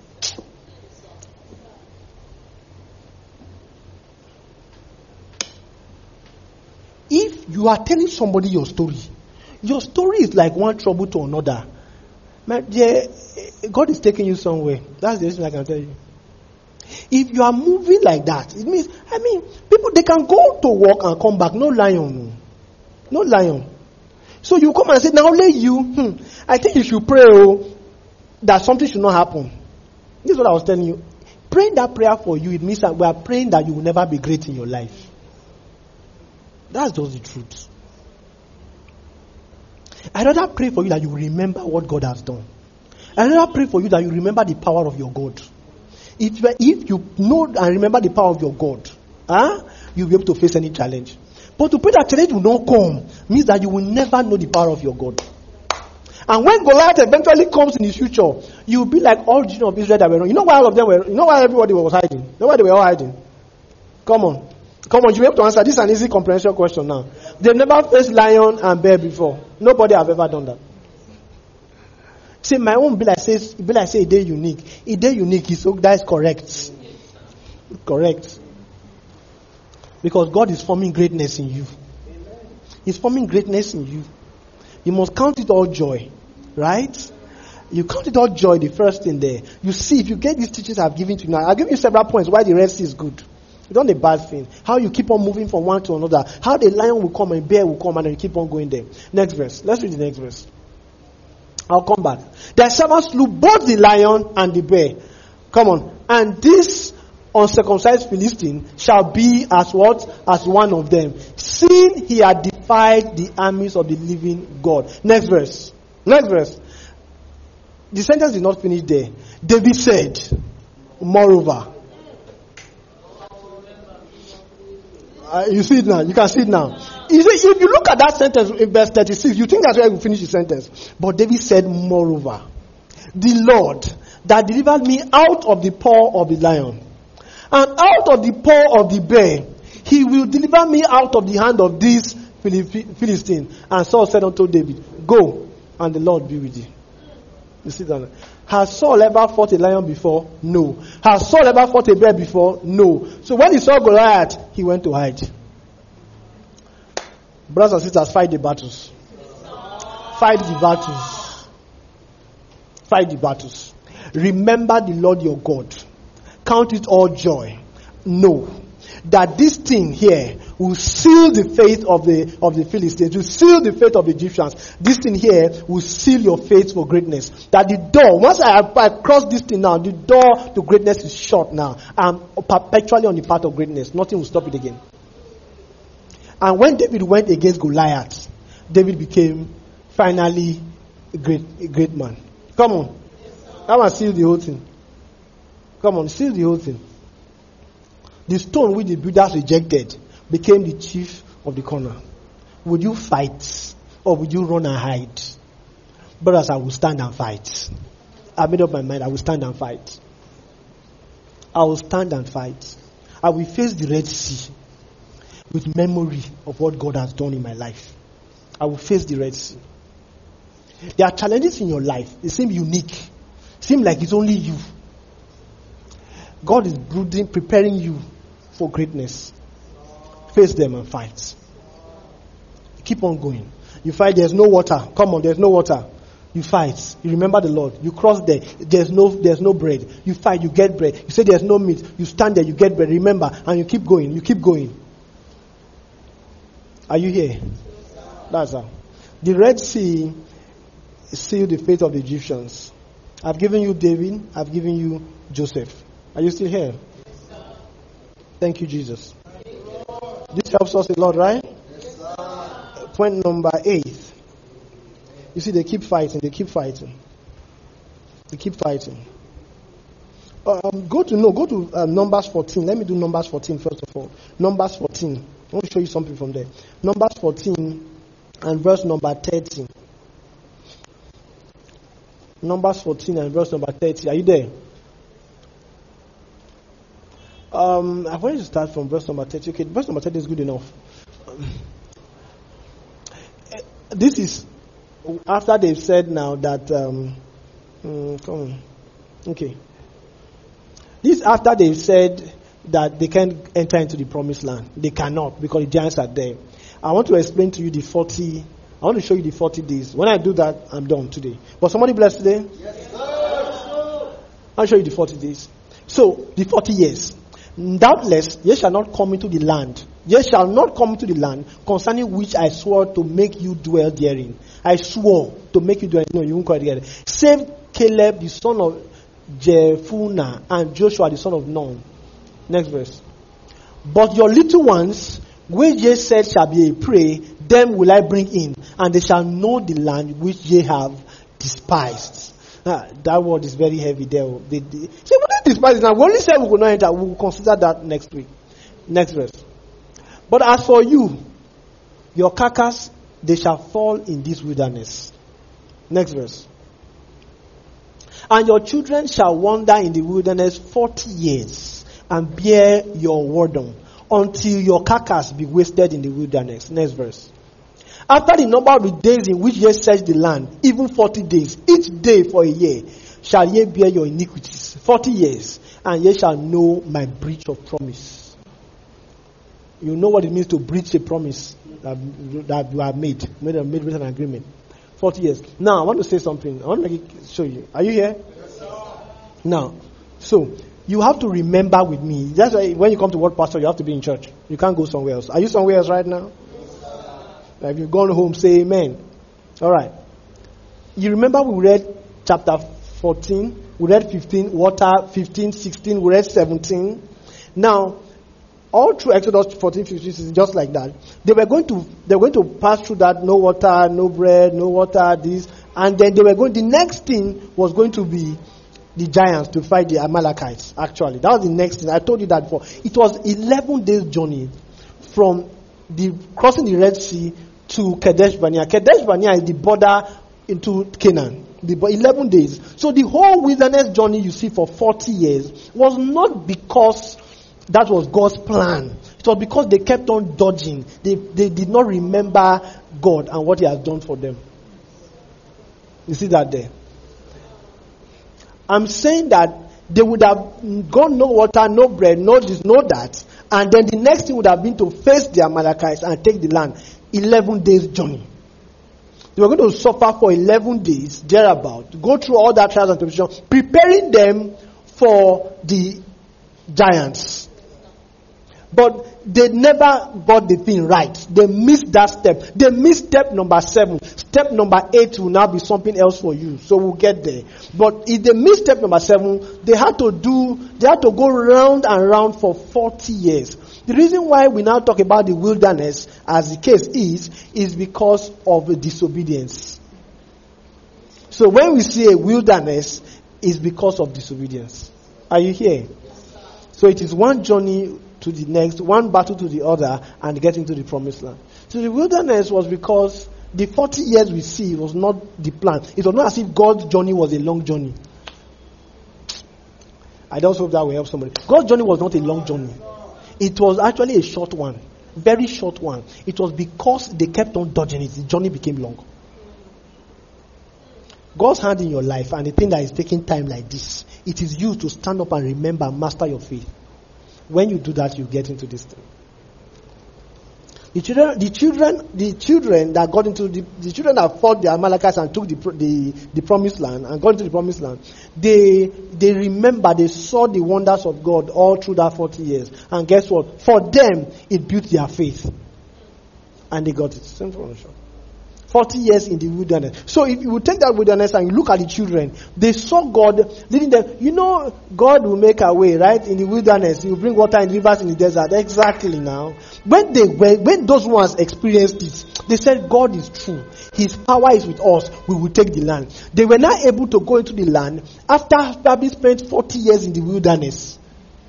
If you are telling somebody your story is like one trouble to another. My dear, God is taking you somewhere. That's the reason I can tell you. If you are moving like that, it means, people, they can go to work and come back. No lion. No lion. So you come and say, now let you, I think you should pray that something should not happen. This is what I was telling you. Praying that prayer for you, it means that we are praying that you will never be great in your life. That's just the truth. I'd rather pray for you that you remember what God has done. I'd rather pray for you that you remember the power of your God. If you know and remember the power of your God, you'll be able to face any challenge. But to pray that challenge will not come means that you will never know the power of your God. And when Goliath eventually comes in the future, you'll be like all the children of Israel that were wrong. You know why all of them were? You know why everybody was hiding? You know why they were all hiding? Come on, you have to answer. This is an easy comprehension question now. They've never faced lion and bear before. Nobody have ever done that. See, my own be like say it is unique. It is unique. So that is correct. Correct. Because God is forming greatness in you. He's forming greatness in you. You must count it all joy. Right? You count it all joy, the first thing there. You see, if you get these teachings I've given to you now, I'll give you several points why the Red Sea is good. It's not a bad thing. How you keep on moving from one to another. How the lion will come and bear will come and then you keep on going there. Next verse. Let's read the next verse. I'll come back. Their servants slew both the lion and the bear. Come on. And this uncircumcised Philistine shall be as what? As one of them. Seeing he had defied the armies of the living God. Next verse. Next verse. The sentence is not finished there. David said, moreover. You see it now. You can see it now. If you look at that sentence in verse 36, you think that's where we finish the sentence. But David said, moreover, the Lord that delivered me out of the paw of the lion and out of the paw of the bear, he will deliver me out of the hand of this Philistine. And Saul said unto David, go, and the Lord be with you. You see that? Has Saul ever fought a lion before? No. Has Saul ever fought a bear before? No. So when he saw Goliath, he went to hide. Brothers and sisters, fight the battles. Fight the battles. Fight the battles. Remember the Lord your God. Count it all joy. Know that this thing here will seal the faith of the Philistines, will seal the faith of the Egyptians. This thing here will seal your faith for greatness. That the door, once I cross this thing now, the door to greatness is shut now. I'm perpetually on the path of greatness. Nothing will stop it again. And when David went against Goliath, David became finally a great man. Come on. Come and seal the whole thing. Come on, seal the whole thing. The stone which the builders rejected became the chief of the corner. Would you fight or would you run and hide? Brothers, I will stand and fight. I made up my mind. I will stand and fight. I will stand and fight. I will face the Red Sea with memory of what God has done in my life. I will face the Red Sea. There are challenges in your life. They seem unique. Seem like it's only you. God is preparing you for greatness. Face them and fight. Keep on going. You fight, there's no water. Come on, there's no water. You fight. You remember the Lord. You cross there. There's no bread. You fight, you get bread. You say there's no meat. You stand there, you get bread. Remember, and you keep going. You keep going. Are you here? That's how. The Red Sea sealed the fate of the Egyptians. I've given you David. I've given you Joseph. Are you still here? Thank you, Jesus. This helps us a lot, right? Point number 8. You see, they keep fighting. They keep fighting. They keep fighting. Go to Numbers 14. Let me do Numbers 14 first of all. Numbers 14. I want to show you something from there. Numbers 14 and verse number 30. Numbers 14 and verse number 30. Are you there? I want you to start from verse number 30. Okay, verse number 30 is good enough. This is after they've said now that come on. Okay. This after they've said that they can't enter into the promised land. They cannot because the giants are there. I want to explain to you the 40. I want to show you the 40 days. When I do that, I'm done today. Was somebody blessed today? Yes, sir. I'll show you the 40 days. So, the 40 years. Doubtless, ye shall not come into the land. Ye shall not come into the land concerning which I swore to make you dwell therein. I swore to make you dwell. No, you won't call it together. Save Caleb, the son of Jephunneh, and Joshua, the son of Nun. Next verse. But your little ones, which ye said shall be a prey, them will I bring in, and they shall know the land which ye have despised. That word is very heavy there. Say, what is despised now? We only said we could not enter. We will consider that next week. Next verse. But as for you, your carcass, they shall fall in this wilderness. Next verse. And your children shall wander in the wilderness 40 years, and bear your wardon, until your carcass be wasted in the wilderness. Next verse. After the number of the days in which ye search the land, even 40 days, each day for a year, shall ye bear your iniquities. 40 years, and ye shall know my breach of promise. You know what it means to breach a promise that you have made with an agreement. 40 years. Now, I want to say something. I want to show you. Are you here? Yes, sir. Now, so, you have to remember with me. That's why when you come to Word Pastor, you have to be in church. You can't go somewhere else. Are you somewhere else right now? If you've gone home, say amen. All right. You remember we read chapter 14, we read 15, water, 15, 16, we read 17. Now, all through Exodus 14:15 is just like that. They were going to pass through that, no water, no bread, no water, this, and then the next thing was going to be the giants to fight the Amalekites. Actually, that was the next thing. I told you that before. It was 11 days journey from crossing the Red Sea to Kadesh Barnea. Kadesh Barnea is the border into Canaan. 11 days. So the whole wilderness journey you see for 40 years was not because that was God's plan. It was because they kept on dodging. They did not remember God and what He has done for them. You see that there? I'm saying that they would have gone no water, no bread, no this, no that. And then the next thing would have been to face the Amalekites and take the land. 11 days journey. They were going to suffer for 11 days, thereabout, go through all that trials and tribulations, preparing them for the giants. But they never got the thing right. They missed that step. They missed step number 7. Step number 8 will now be something else for you. So we'll get there. But if they missed step number 7, they had to go round and round for 40 years. The reason why we now talk about the wilderness, as the case is because of disobedience. So when we see a wilderness, it's because of disobedience. Are you here? So it is one journey to the next, one battle to the other, and getting to the promised land. So the wilderness was because the 40 years we see was not the plan. It was not as if God's journey was a long journey. I just hope that will help somebody. God's journey was not a long journey. It was actually a short one. Very short one. It was because they kept on dodging it. The journey became long. God's hand in your life and the thing that is taking time like this, it is you to stand up and remember and master your faith. When you do that, you get into this thing. The children that got into the children that fought the Amalekites and took the promised land and got into the promised land, they remember, they saw the wonders of God all through that 40 years. And guess what? For them, it built their faith. And they got it. Same for 40 years in the wilderness. So if you take that wilderness and you look at the children, they saw God leading them. You know, God will make a way, right? In the wilderness, He will bring water in rivers in the desert. Exactly now. When those ones experienced it, they said, God is true. His power is with us. We will take the land. They were not able to go into the land after having spent 40 years in the wilderness.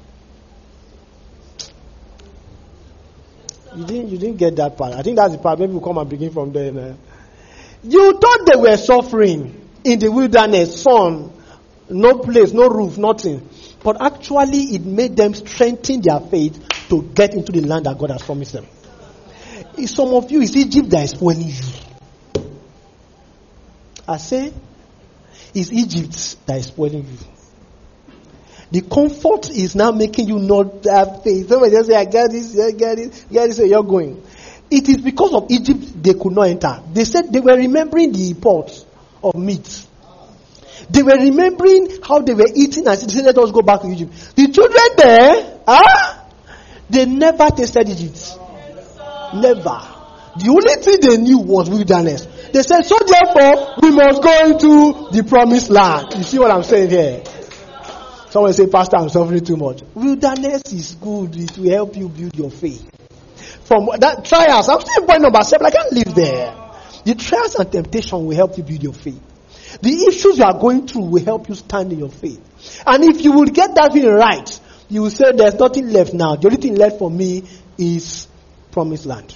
You didn't get that part. I think that's the part. Maybe we'll come and begin from there. You thought they were suffering in the wilderness, sun, no place, no roof, nothing. But actually, it made them strengthen their faith to get into the land that God has promised them. Some of you, it's Egypt that is spoiling you. I say, it's Egypt that is spoiling you. The comfort is now making you not have faith. Somebody just say, I get this, so you're going. It is because of Egypt they could not enter. They said they were remembering the pot of meat. They were remembering how they were eating and said, let us go back to Egypt. The children there, they never tasted Egypt. Never. The only thing they knew was wilderness. They said, so therefore, we must go into the promised land. You see what I'm saying here? Someone say, Pastor, I'm suffering too much. Wilderness is good. It will help you build your faith. From that trials, I'm still in point number 7. I can't live there. The trials and temptation will help you build your faith. The issues you are going through will help you stand in your faith. And if you will get that thing right, you will say, there's nothing left now. The only thing left for me is promised land.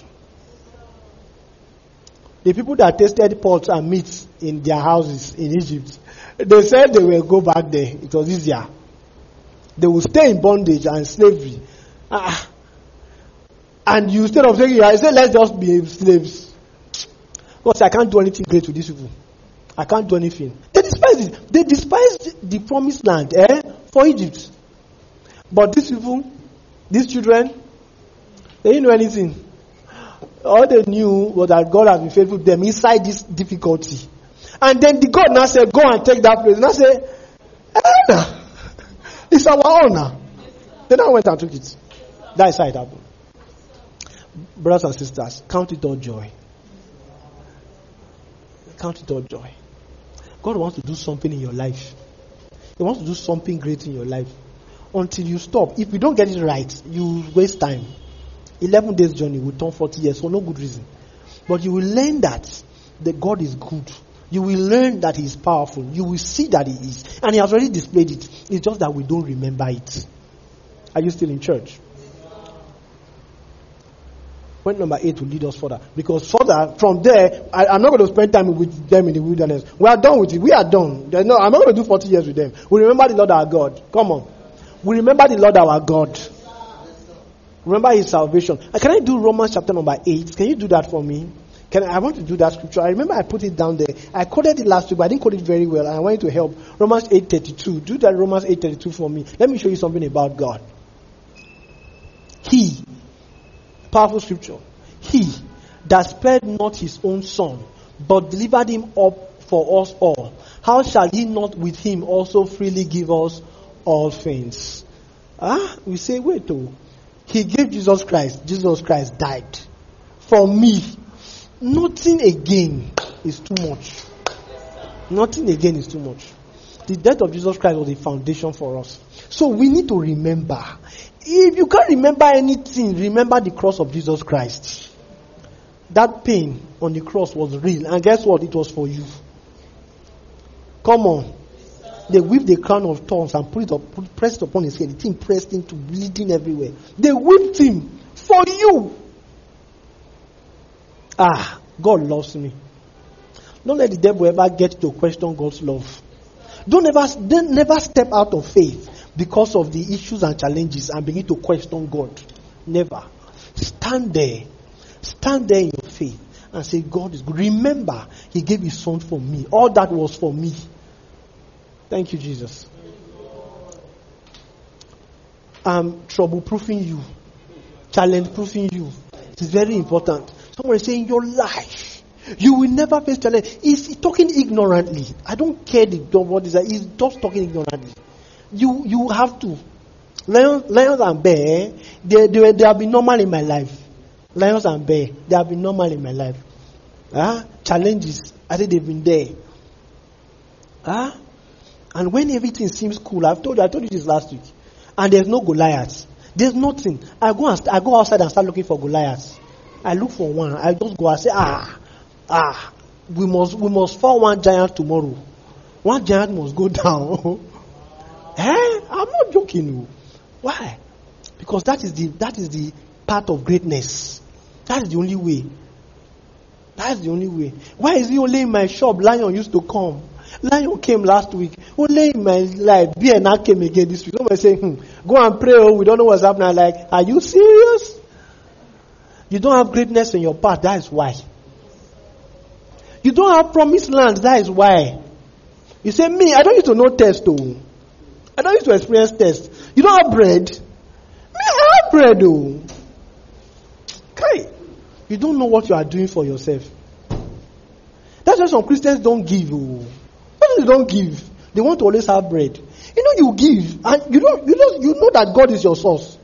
The people that tasted pots and meats in their houses in Egypt, they said they will go back there. It was easier. They will stay in bondage and slavery. And you, instead of saying, I say, let's just be slaves. Because I can't do anything great with these people. I can't do anything. They despise it. They despised the promised land for Egypt. But these people, these children, they didn't know anything. All they knew was that God has been faithful to them inside this difficulty. And then the God now said, go and take that place. And I said, it's our honor. They now went and took it. That is how it happened. Brothers and sisters, count it all joy. Count it all joy. God wants to do something in your life. He wants to do something great in your life. until you stop. If you don't get it right, you waste time. 11 days journey will turn 40 years for no good reason. But you will learn that God is good. You will learn that He is powerful. You will see that He is. And He has already displayed it. It's just that we don't remember it. Are you still in church? Point number 8 will lead us further. Because further, from there, I'm not going to spend time with them in the wilderness. We are done with it. We are done. I'm not going to do 40 years with them. We remember the Lord our God. Come on. We remember the Lord our God. Remember His salvation. Can I do Romans chapter number 8? Can you do that for me? I want to do that scripture. I remember I put it down there. I quoted it last week, but I didn't quote it very well. I want you to help. Romans 8:32. Do that Romans 8:32 for me. Let me show you something about God. He, powerful scripture. He that spared not His own Son, but delivered Him up for us all. How shall He not with Him also freely give us all things? We say, wait, He gave Jesus Christ. Jesus Christ died for me. Nothing again is too much. Nothing again is too much. The death of Jesus Christ was the foundation for us. So we need to remember. If you can't remember anything, remember the cross of Jesus Christ. That pain on the cross was real. And guess what? It was for you. Come on. They whipped the crown of thorns and pressed it upon His head. The thing pressed into bleeding everywhere. They whipped Him for you. God loves me. Don't let the devil ever get to question God's love. Don't never step out of faith because of the issues and challenges and begin to question God. Never. Stand there. Stand there in your faith and say, God is good. Remember, He gave His Son for me. All that was for me. Thank you, Jesus. I'm trouble-proofing you. Challenge-proofing you. It is very important. Someone is saying, your life, you will never face challenge. He's talking ignorantly. I don't care what is that. He's just talking ignorantly. You have to. Lions and bear, they have been normal in my life. Lions and bear, they have been normal in my life. Challenges, I think they've been there. And when everything seems cool, I told you this last week, and there's no Goliath. There's nothing. I go outside and start looking for Goliaths. I look for one. I just go and say, we must fall one giant tomorrow. One giant must go down. I'm not joking. Why? Because that is the path of greatness. That is the only way. That's the only way. Why is it only in my shop lion used to come? Lion came last week. Only in my life, bear now came again this week. Somebody say, go and pray. We don't know what's happening. I'm like, are you serious? You don't have greatness in your path. That is why. You don't have promised land. That is why. You say, me, I don't need to know test. I don't need to experience test. You don't have bread. Me, I have bread. Okay. You don't know what you are doing for yourself. That's why some Christians don't give. They don't give. They want to always have bread. You give, and you know that God is your source.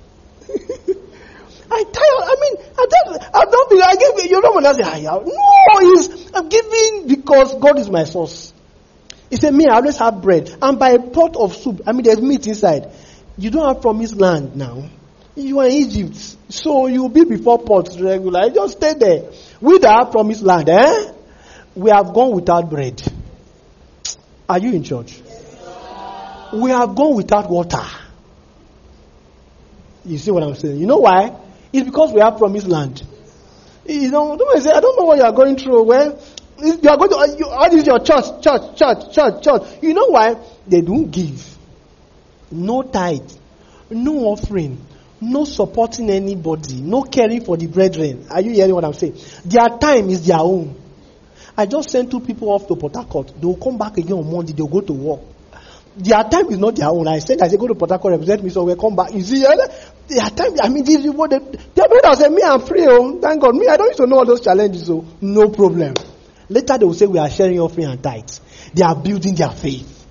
I don't think I give you. Don't want to say, no, I'm giving because God is my source. He said, me, I always have bread, and by a pot of soup, there's meat inside. You don't have promised land now. You are in Egypt, so you will be before pots regular. Just stay there. We that have promised land, we have gone without bread. Are you in church? We have gone without water. You see what I'm saying? You know why? It's because we have promised land. Don't say, I don't know what you are going through. Well, you are going to, all is your church. You know why? They don't give. No tithe. No offering. No supporting anybody. No caring for the brethren. Are you hearing what I'm saying? Their time is their own. I just sent 2 people off to Port Harcourt. They will come back again on Monday. They will go to work. Their time is not their own. I said, go to Port Harcourt, represent me, so we'll come back. You see, their time, these people, their brother say, me, I'm free, thank God. Me, I don't need to know all those challenges, so no problem. Later, they will say, we are sharing offering and tithes. They are building their faith.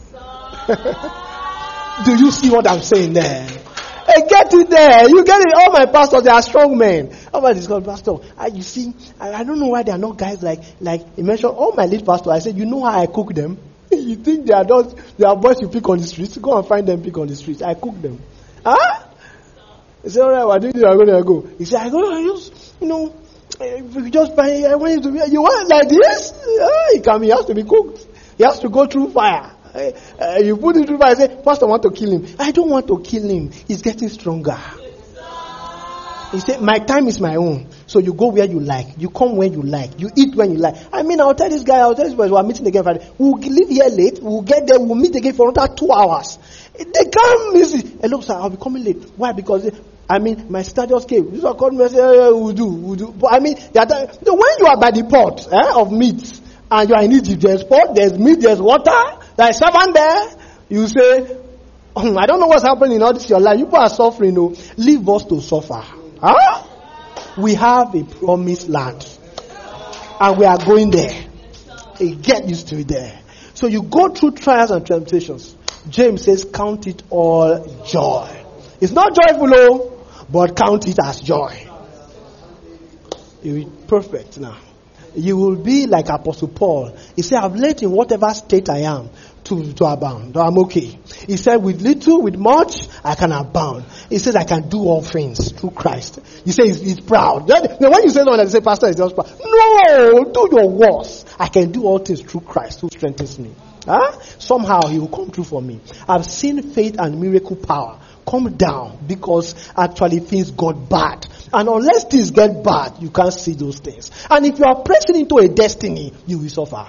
Do you see what I'm saying there? Hey, get it there. You get it. All my pastors, they are strong men. Oh my God, pastor. You see, I don't know why they are not guys like you mentioned. All my lead pastor, I said, you know how I cook them? You think they are boys you pick on the streets? Go and find them, pick on the streets. I cook them. Huh? He said, all right, what do you think I'm going to go? He said, I go to use, if you just buy, I want you to be, you want it like this? He has to be cooked. He has to go through fire. You put it through fire, say, Pastor, I want to kill him. I don't want to kill him. He's getting stronger. He said, my time is my own. So you go where you like. You come when you like. You eat when you like. I'll tell this guy, we're meeting again Friday. We'll leave here late. We'll get there. We'll meet again for another 2 hours. They can't miss it. Hello, sir, I'll be coming late. Why? Because, my sister just came. This one called me and said, we'll do. But when you are by the pot of meat, and you are in Egypt, there's pot, there's meat, there's water, there's servant there, you say, I don't know what's happening in all this your life. People are suffering. Leave us to suffer. Huh? We have a promised land. And we are going there. Get used to it there. So you go through trials and temptations. James says, count it all joy. It's not joyful, but count it as joy. You'll be perfect now. You will be like Apostle Paul. He said, I've learned in whatever state I am to abound. I'm okay. He said, with little, with much, I can abound. He says, I can do all things through Christ. You say he's proud. When you say no, they say, Pastor is just proud. No, do your worst. I can do all things through Christ who strengthens me. Somehow he will come through for me. I've seen faith and miracle power come down because actually things got bad. And unless things get bad, you can't see those things. And if you are pressing into a destiny, you will suffer.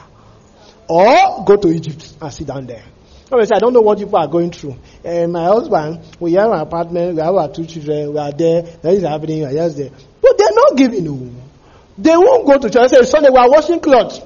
Or go to Egypt and sit down there. Obviously, I don't know what people are going through. My husband, we have an apartment, we have our 2 children, we are there, that is happening, we are just there. But they're not giving you. They won't go to church. Say, Sunday, we are washing clothes.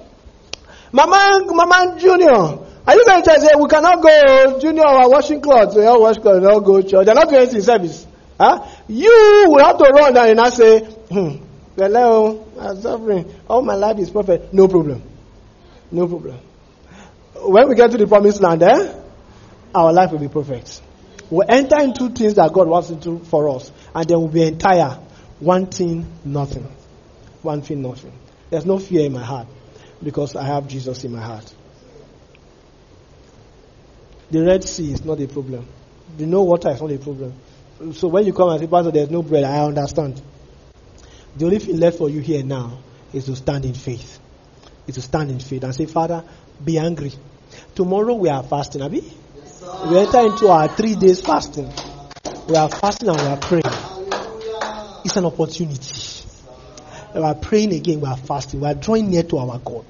Mama, Junior, are you going to say, we cannot go, Junior, we are washing clothes. We all wash clothes, we all go to church. They're not going to service. You will have to run down and I say, hello, I'm suffering. All my life is perfect. No problem. No problem. When we get to the promised land, our life will be perfect. We'll enter into things that God wants to do for us. And then we'll be entire. One thing, nothing. One thing, nothing. There's no fear in my heart. Because I have Jesus in my heart. The Red Sea is not a problem. The no water is not a problem. So when you come and say, Pastor, there's no bread, I understand. The only thing left for you here now is to stand in faith. Is to stand in faith and say, Father, be angry. Tomorrow we are fasting, Abi? Yes, we enter into our 3 days fasting. We are fasting and we are praying. It's an opportunity. We are praying again, we are fasting. We are drawing near to our God.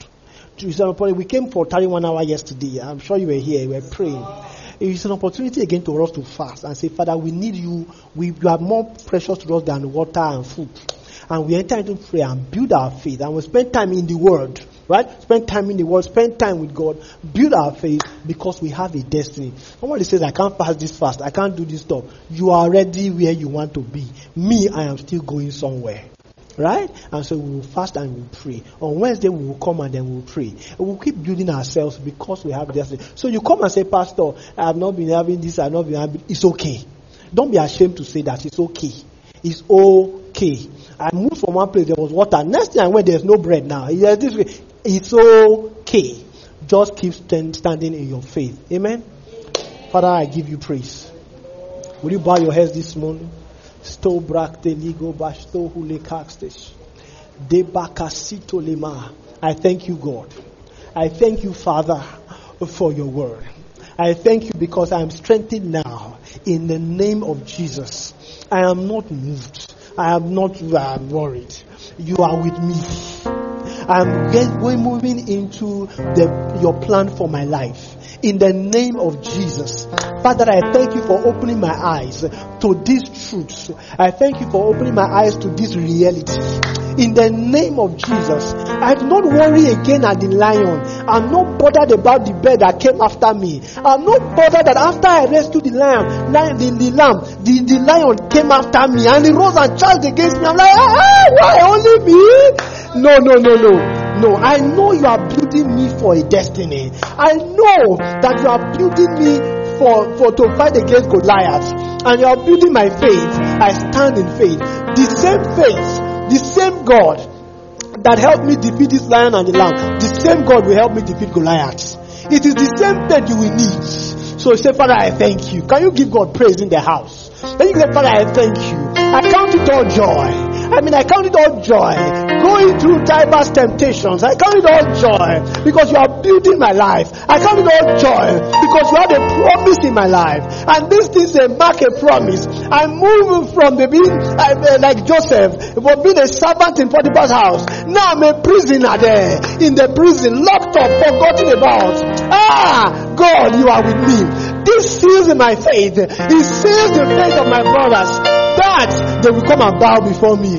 We came for 31 hours yesterday. I'm sure you were here. We were praying. It's an opportunity again to us to fast and say, Father, we need you. You are more precious to us than water and food. And we enter into prayer and build our faith. And we spend time in the Word. Right? Spend time in the Word. Spend time with God. Build our faith because we have a destiny. Somebody says, I can't fast this fast. I can't do this stuff. You are already where you want to be. Me, I am still going somewhere. Right? And so we will fast and we will pray. On Wednesday we will come and then we will pray. We will keep building ourselves because we have destiny. So you come and say, Pastor, I have not been having this, I have not been having. It's okay. Don't be ashamed to say that. It's okay. It's okay. I moved from one place, there was water. Next thing I went, there's no bread now. It's okay. Just keep standing in your faith. Amen? Father, I give you praise. Will you bow your heads this morning? Sto brakte ligo basto hule kakstes. Debakasito lema. I thank you, God. I thank you, Father, for your word. I thank you because I am strengthened now in the name of Jesus. I am not moved. I am not worried. You are with me. I'm moving into your plan for my life. In the name of Jesus. Father, I thank you for opening my eyes to these truths. I thank you for opening my eyes to this reality. In the name of Jesus. I do not worry again at the lion. I'm not bothered about the bear that came after me. I'm not bothered that after I rescued the lion, the lion came after me and he rose and charged against me. I'm like, why only me? No, I know you are building me for a destiny. I know that you are building me for to fight against Goliath. And you are building my faith. I stand in faith. The same faith, the same God that helped me defeat this lion and the lamb, the same God will help me defeat Goliath. It is the same faith you will need. So say, Father, I thank you. Can you give God praise in the house? Then you say, Father, I thank you. I count it all joy. I count it all joy. Going through diverse temptations, I count it all joy because you are building my life. I count it all joy because you have a promise in my life. And these things mark a promise. I move from the being like Joseph, from being a servant in Potiphar's house. Now I'm a prisoner there, in the prison, locked up, forgotten about. God, you are with me. This seals my faith. It seals the faith of my brothers, that they will come and bow before me.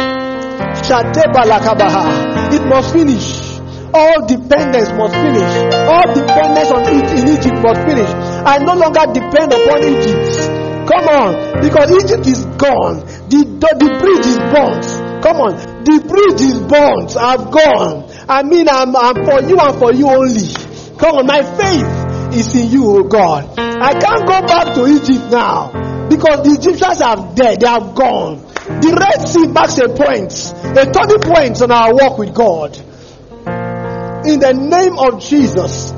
It must finish. All dependence must finish. All dependence on it in Egypt must finish. I no longer depend upon Egypt. Come on, because Egypt is gone. The bridge is burnt. Come on, the bridge is burnt. I've gone. I'm for you and for you only. Come on, my faith is in you, oh God. I can't go back to Egypt now because the Egyptians are dead. They have gone. The Red Sea marks a point, a turning point on our walk with God. In the name of Jesus.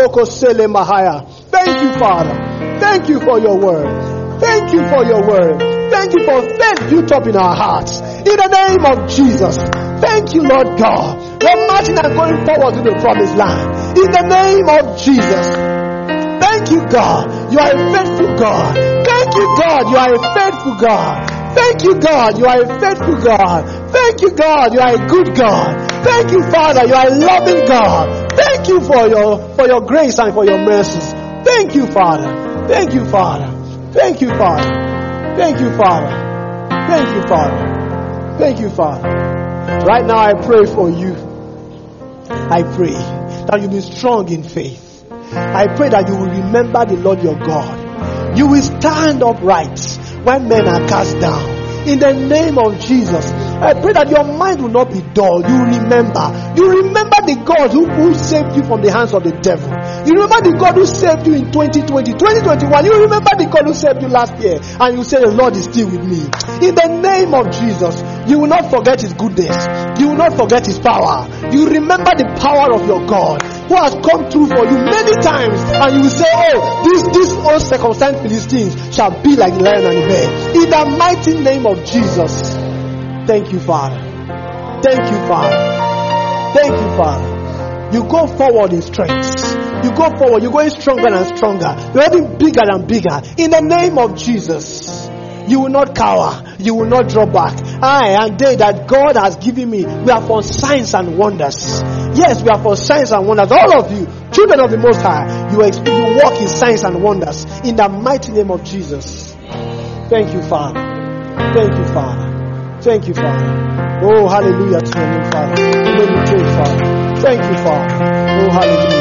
Thank you, Father. Thank you for your word. Thank you for your word. Thank you for faith built up in our hearts. In the name of Jesus. Thank you, Lord God. We're marching and going forward to the promised land. In the name of Jesus. Thank you, God. You are a faithful God. Thank you, God. You are a faithful God. Thank you, God. You are a faithful God. Thank you, God. You are a good God. Thank you, Father. You are a loving God. Thank you for your grace and for your mercies. Thank you, Father. Thank you, Father. Thank you, Father. Thank you, Father. Thank you, Father. Thank you, Father. Right now I pray for you. I pray that you be strong in faith. I pray that you will remember the Lord your God. You will stand upright when men are cast down. In the name of Jesus, I pray that your mind will not be dull. You remember the God who saved you from the hands of the devil. You remember the God who saved you in 2020, 2021. You remember the God who saved you last year, and you say the Lord is still with me. In the name of Jesus, you will not forget his goodness. You will not forget his power. You remember the power of your God who has come through for you many times, and you will say, oh, these uncircumcised Philistines shall be like the lion and the bear. In the mighty name of Jesus. Thank you, Father. Thank you, Father. Thank you, Father. You go forward in strength. You go forward. You're going stronger and stronger. You're getting bigger and bigger. In the name of Jesus. You will not cower. You will not draw back. I and they that God has given me, we are for signs and wonders. Yes, we are for signs and wonders. All of you, children of the Most High, you walk in signs and wonders. In the mighty name of Jesus. Thank you, Father. Thank you, Father. Thank you, Father. Oh, hallelujah to your name, Father. Let me pray, Father. Thank you, Father. Oh, hallelujah.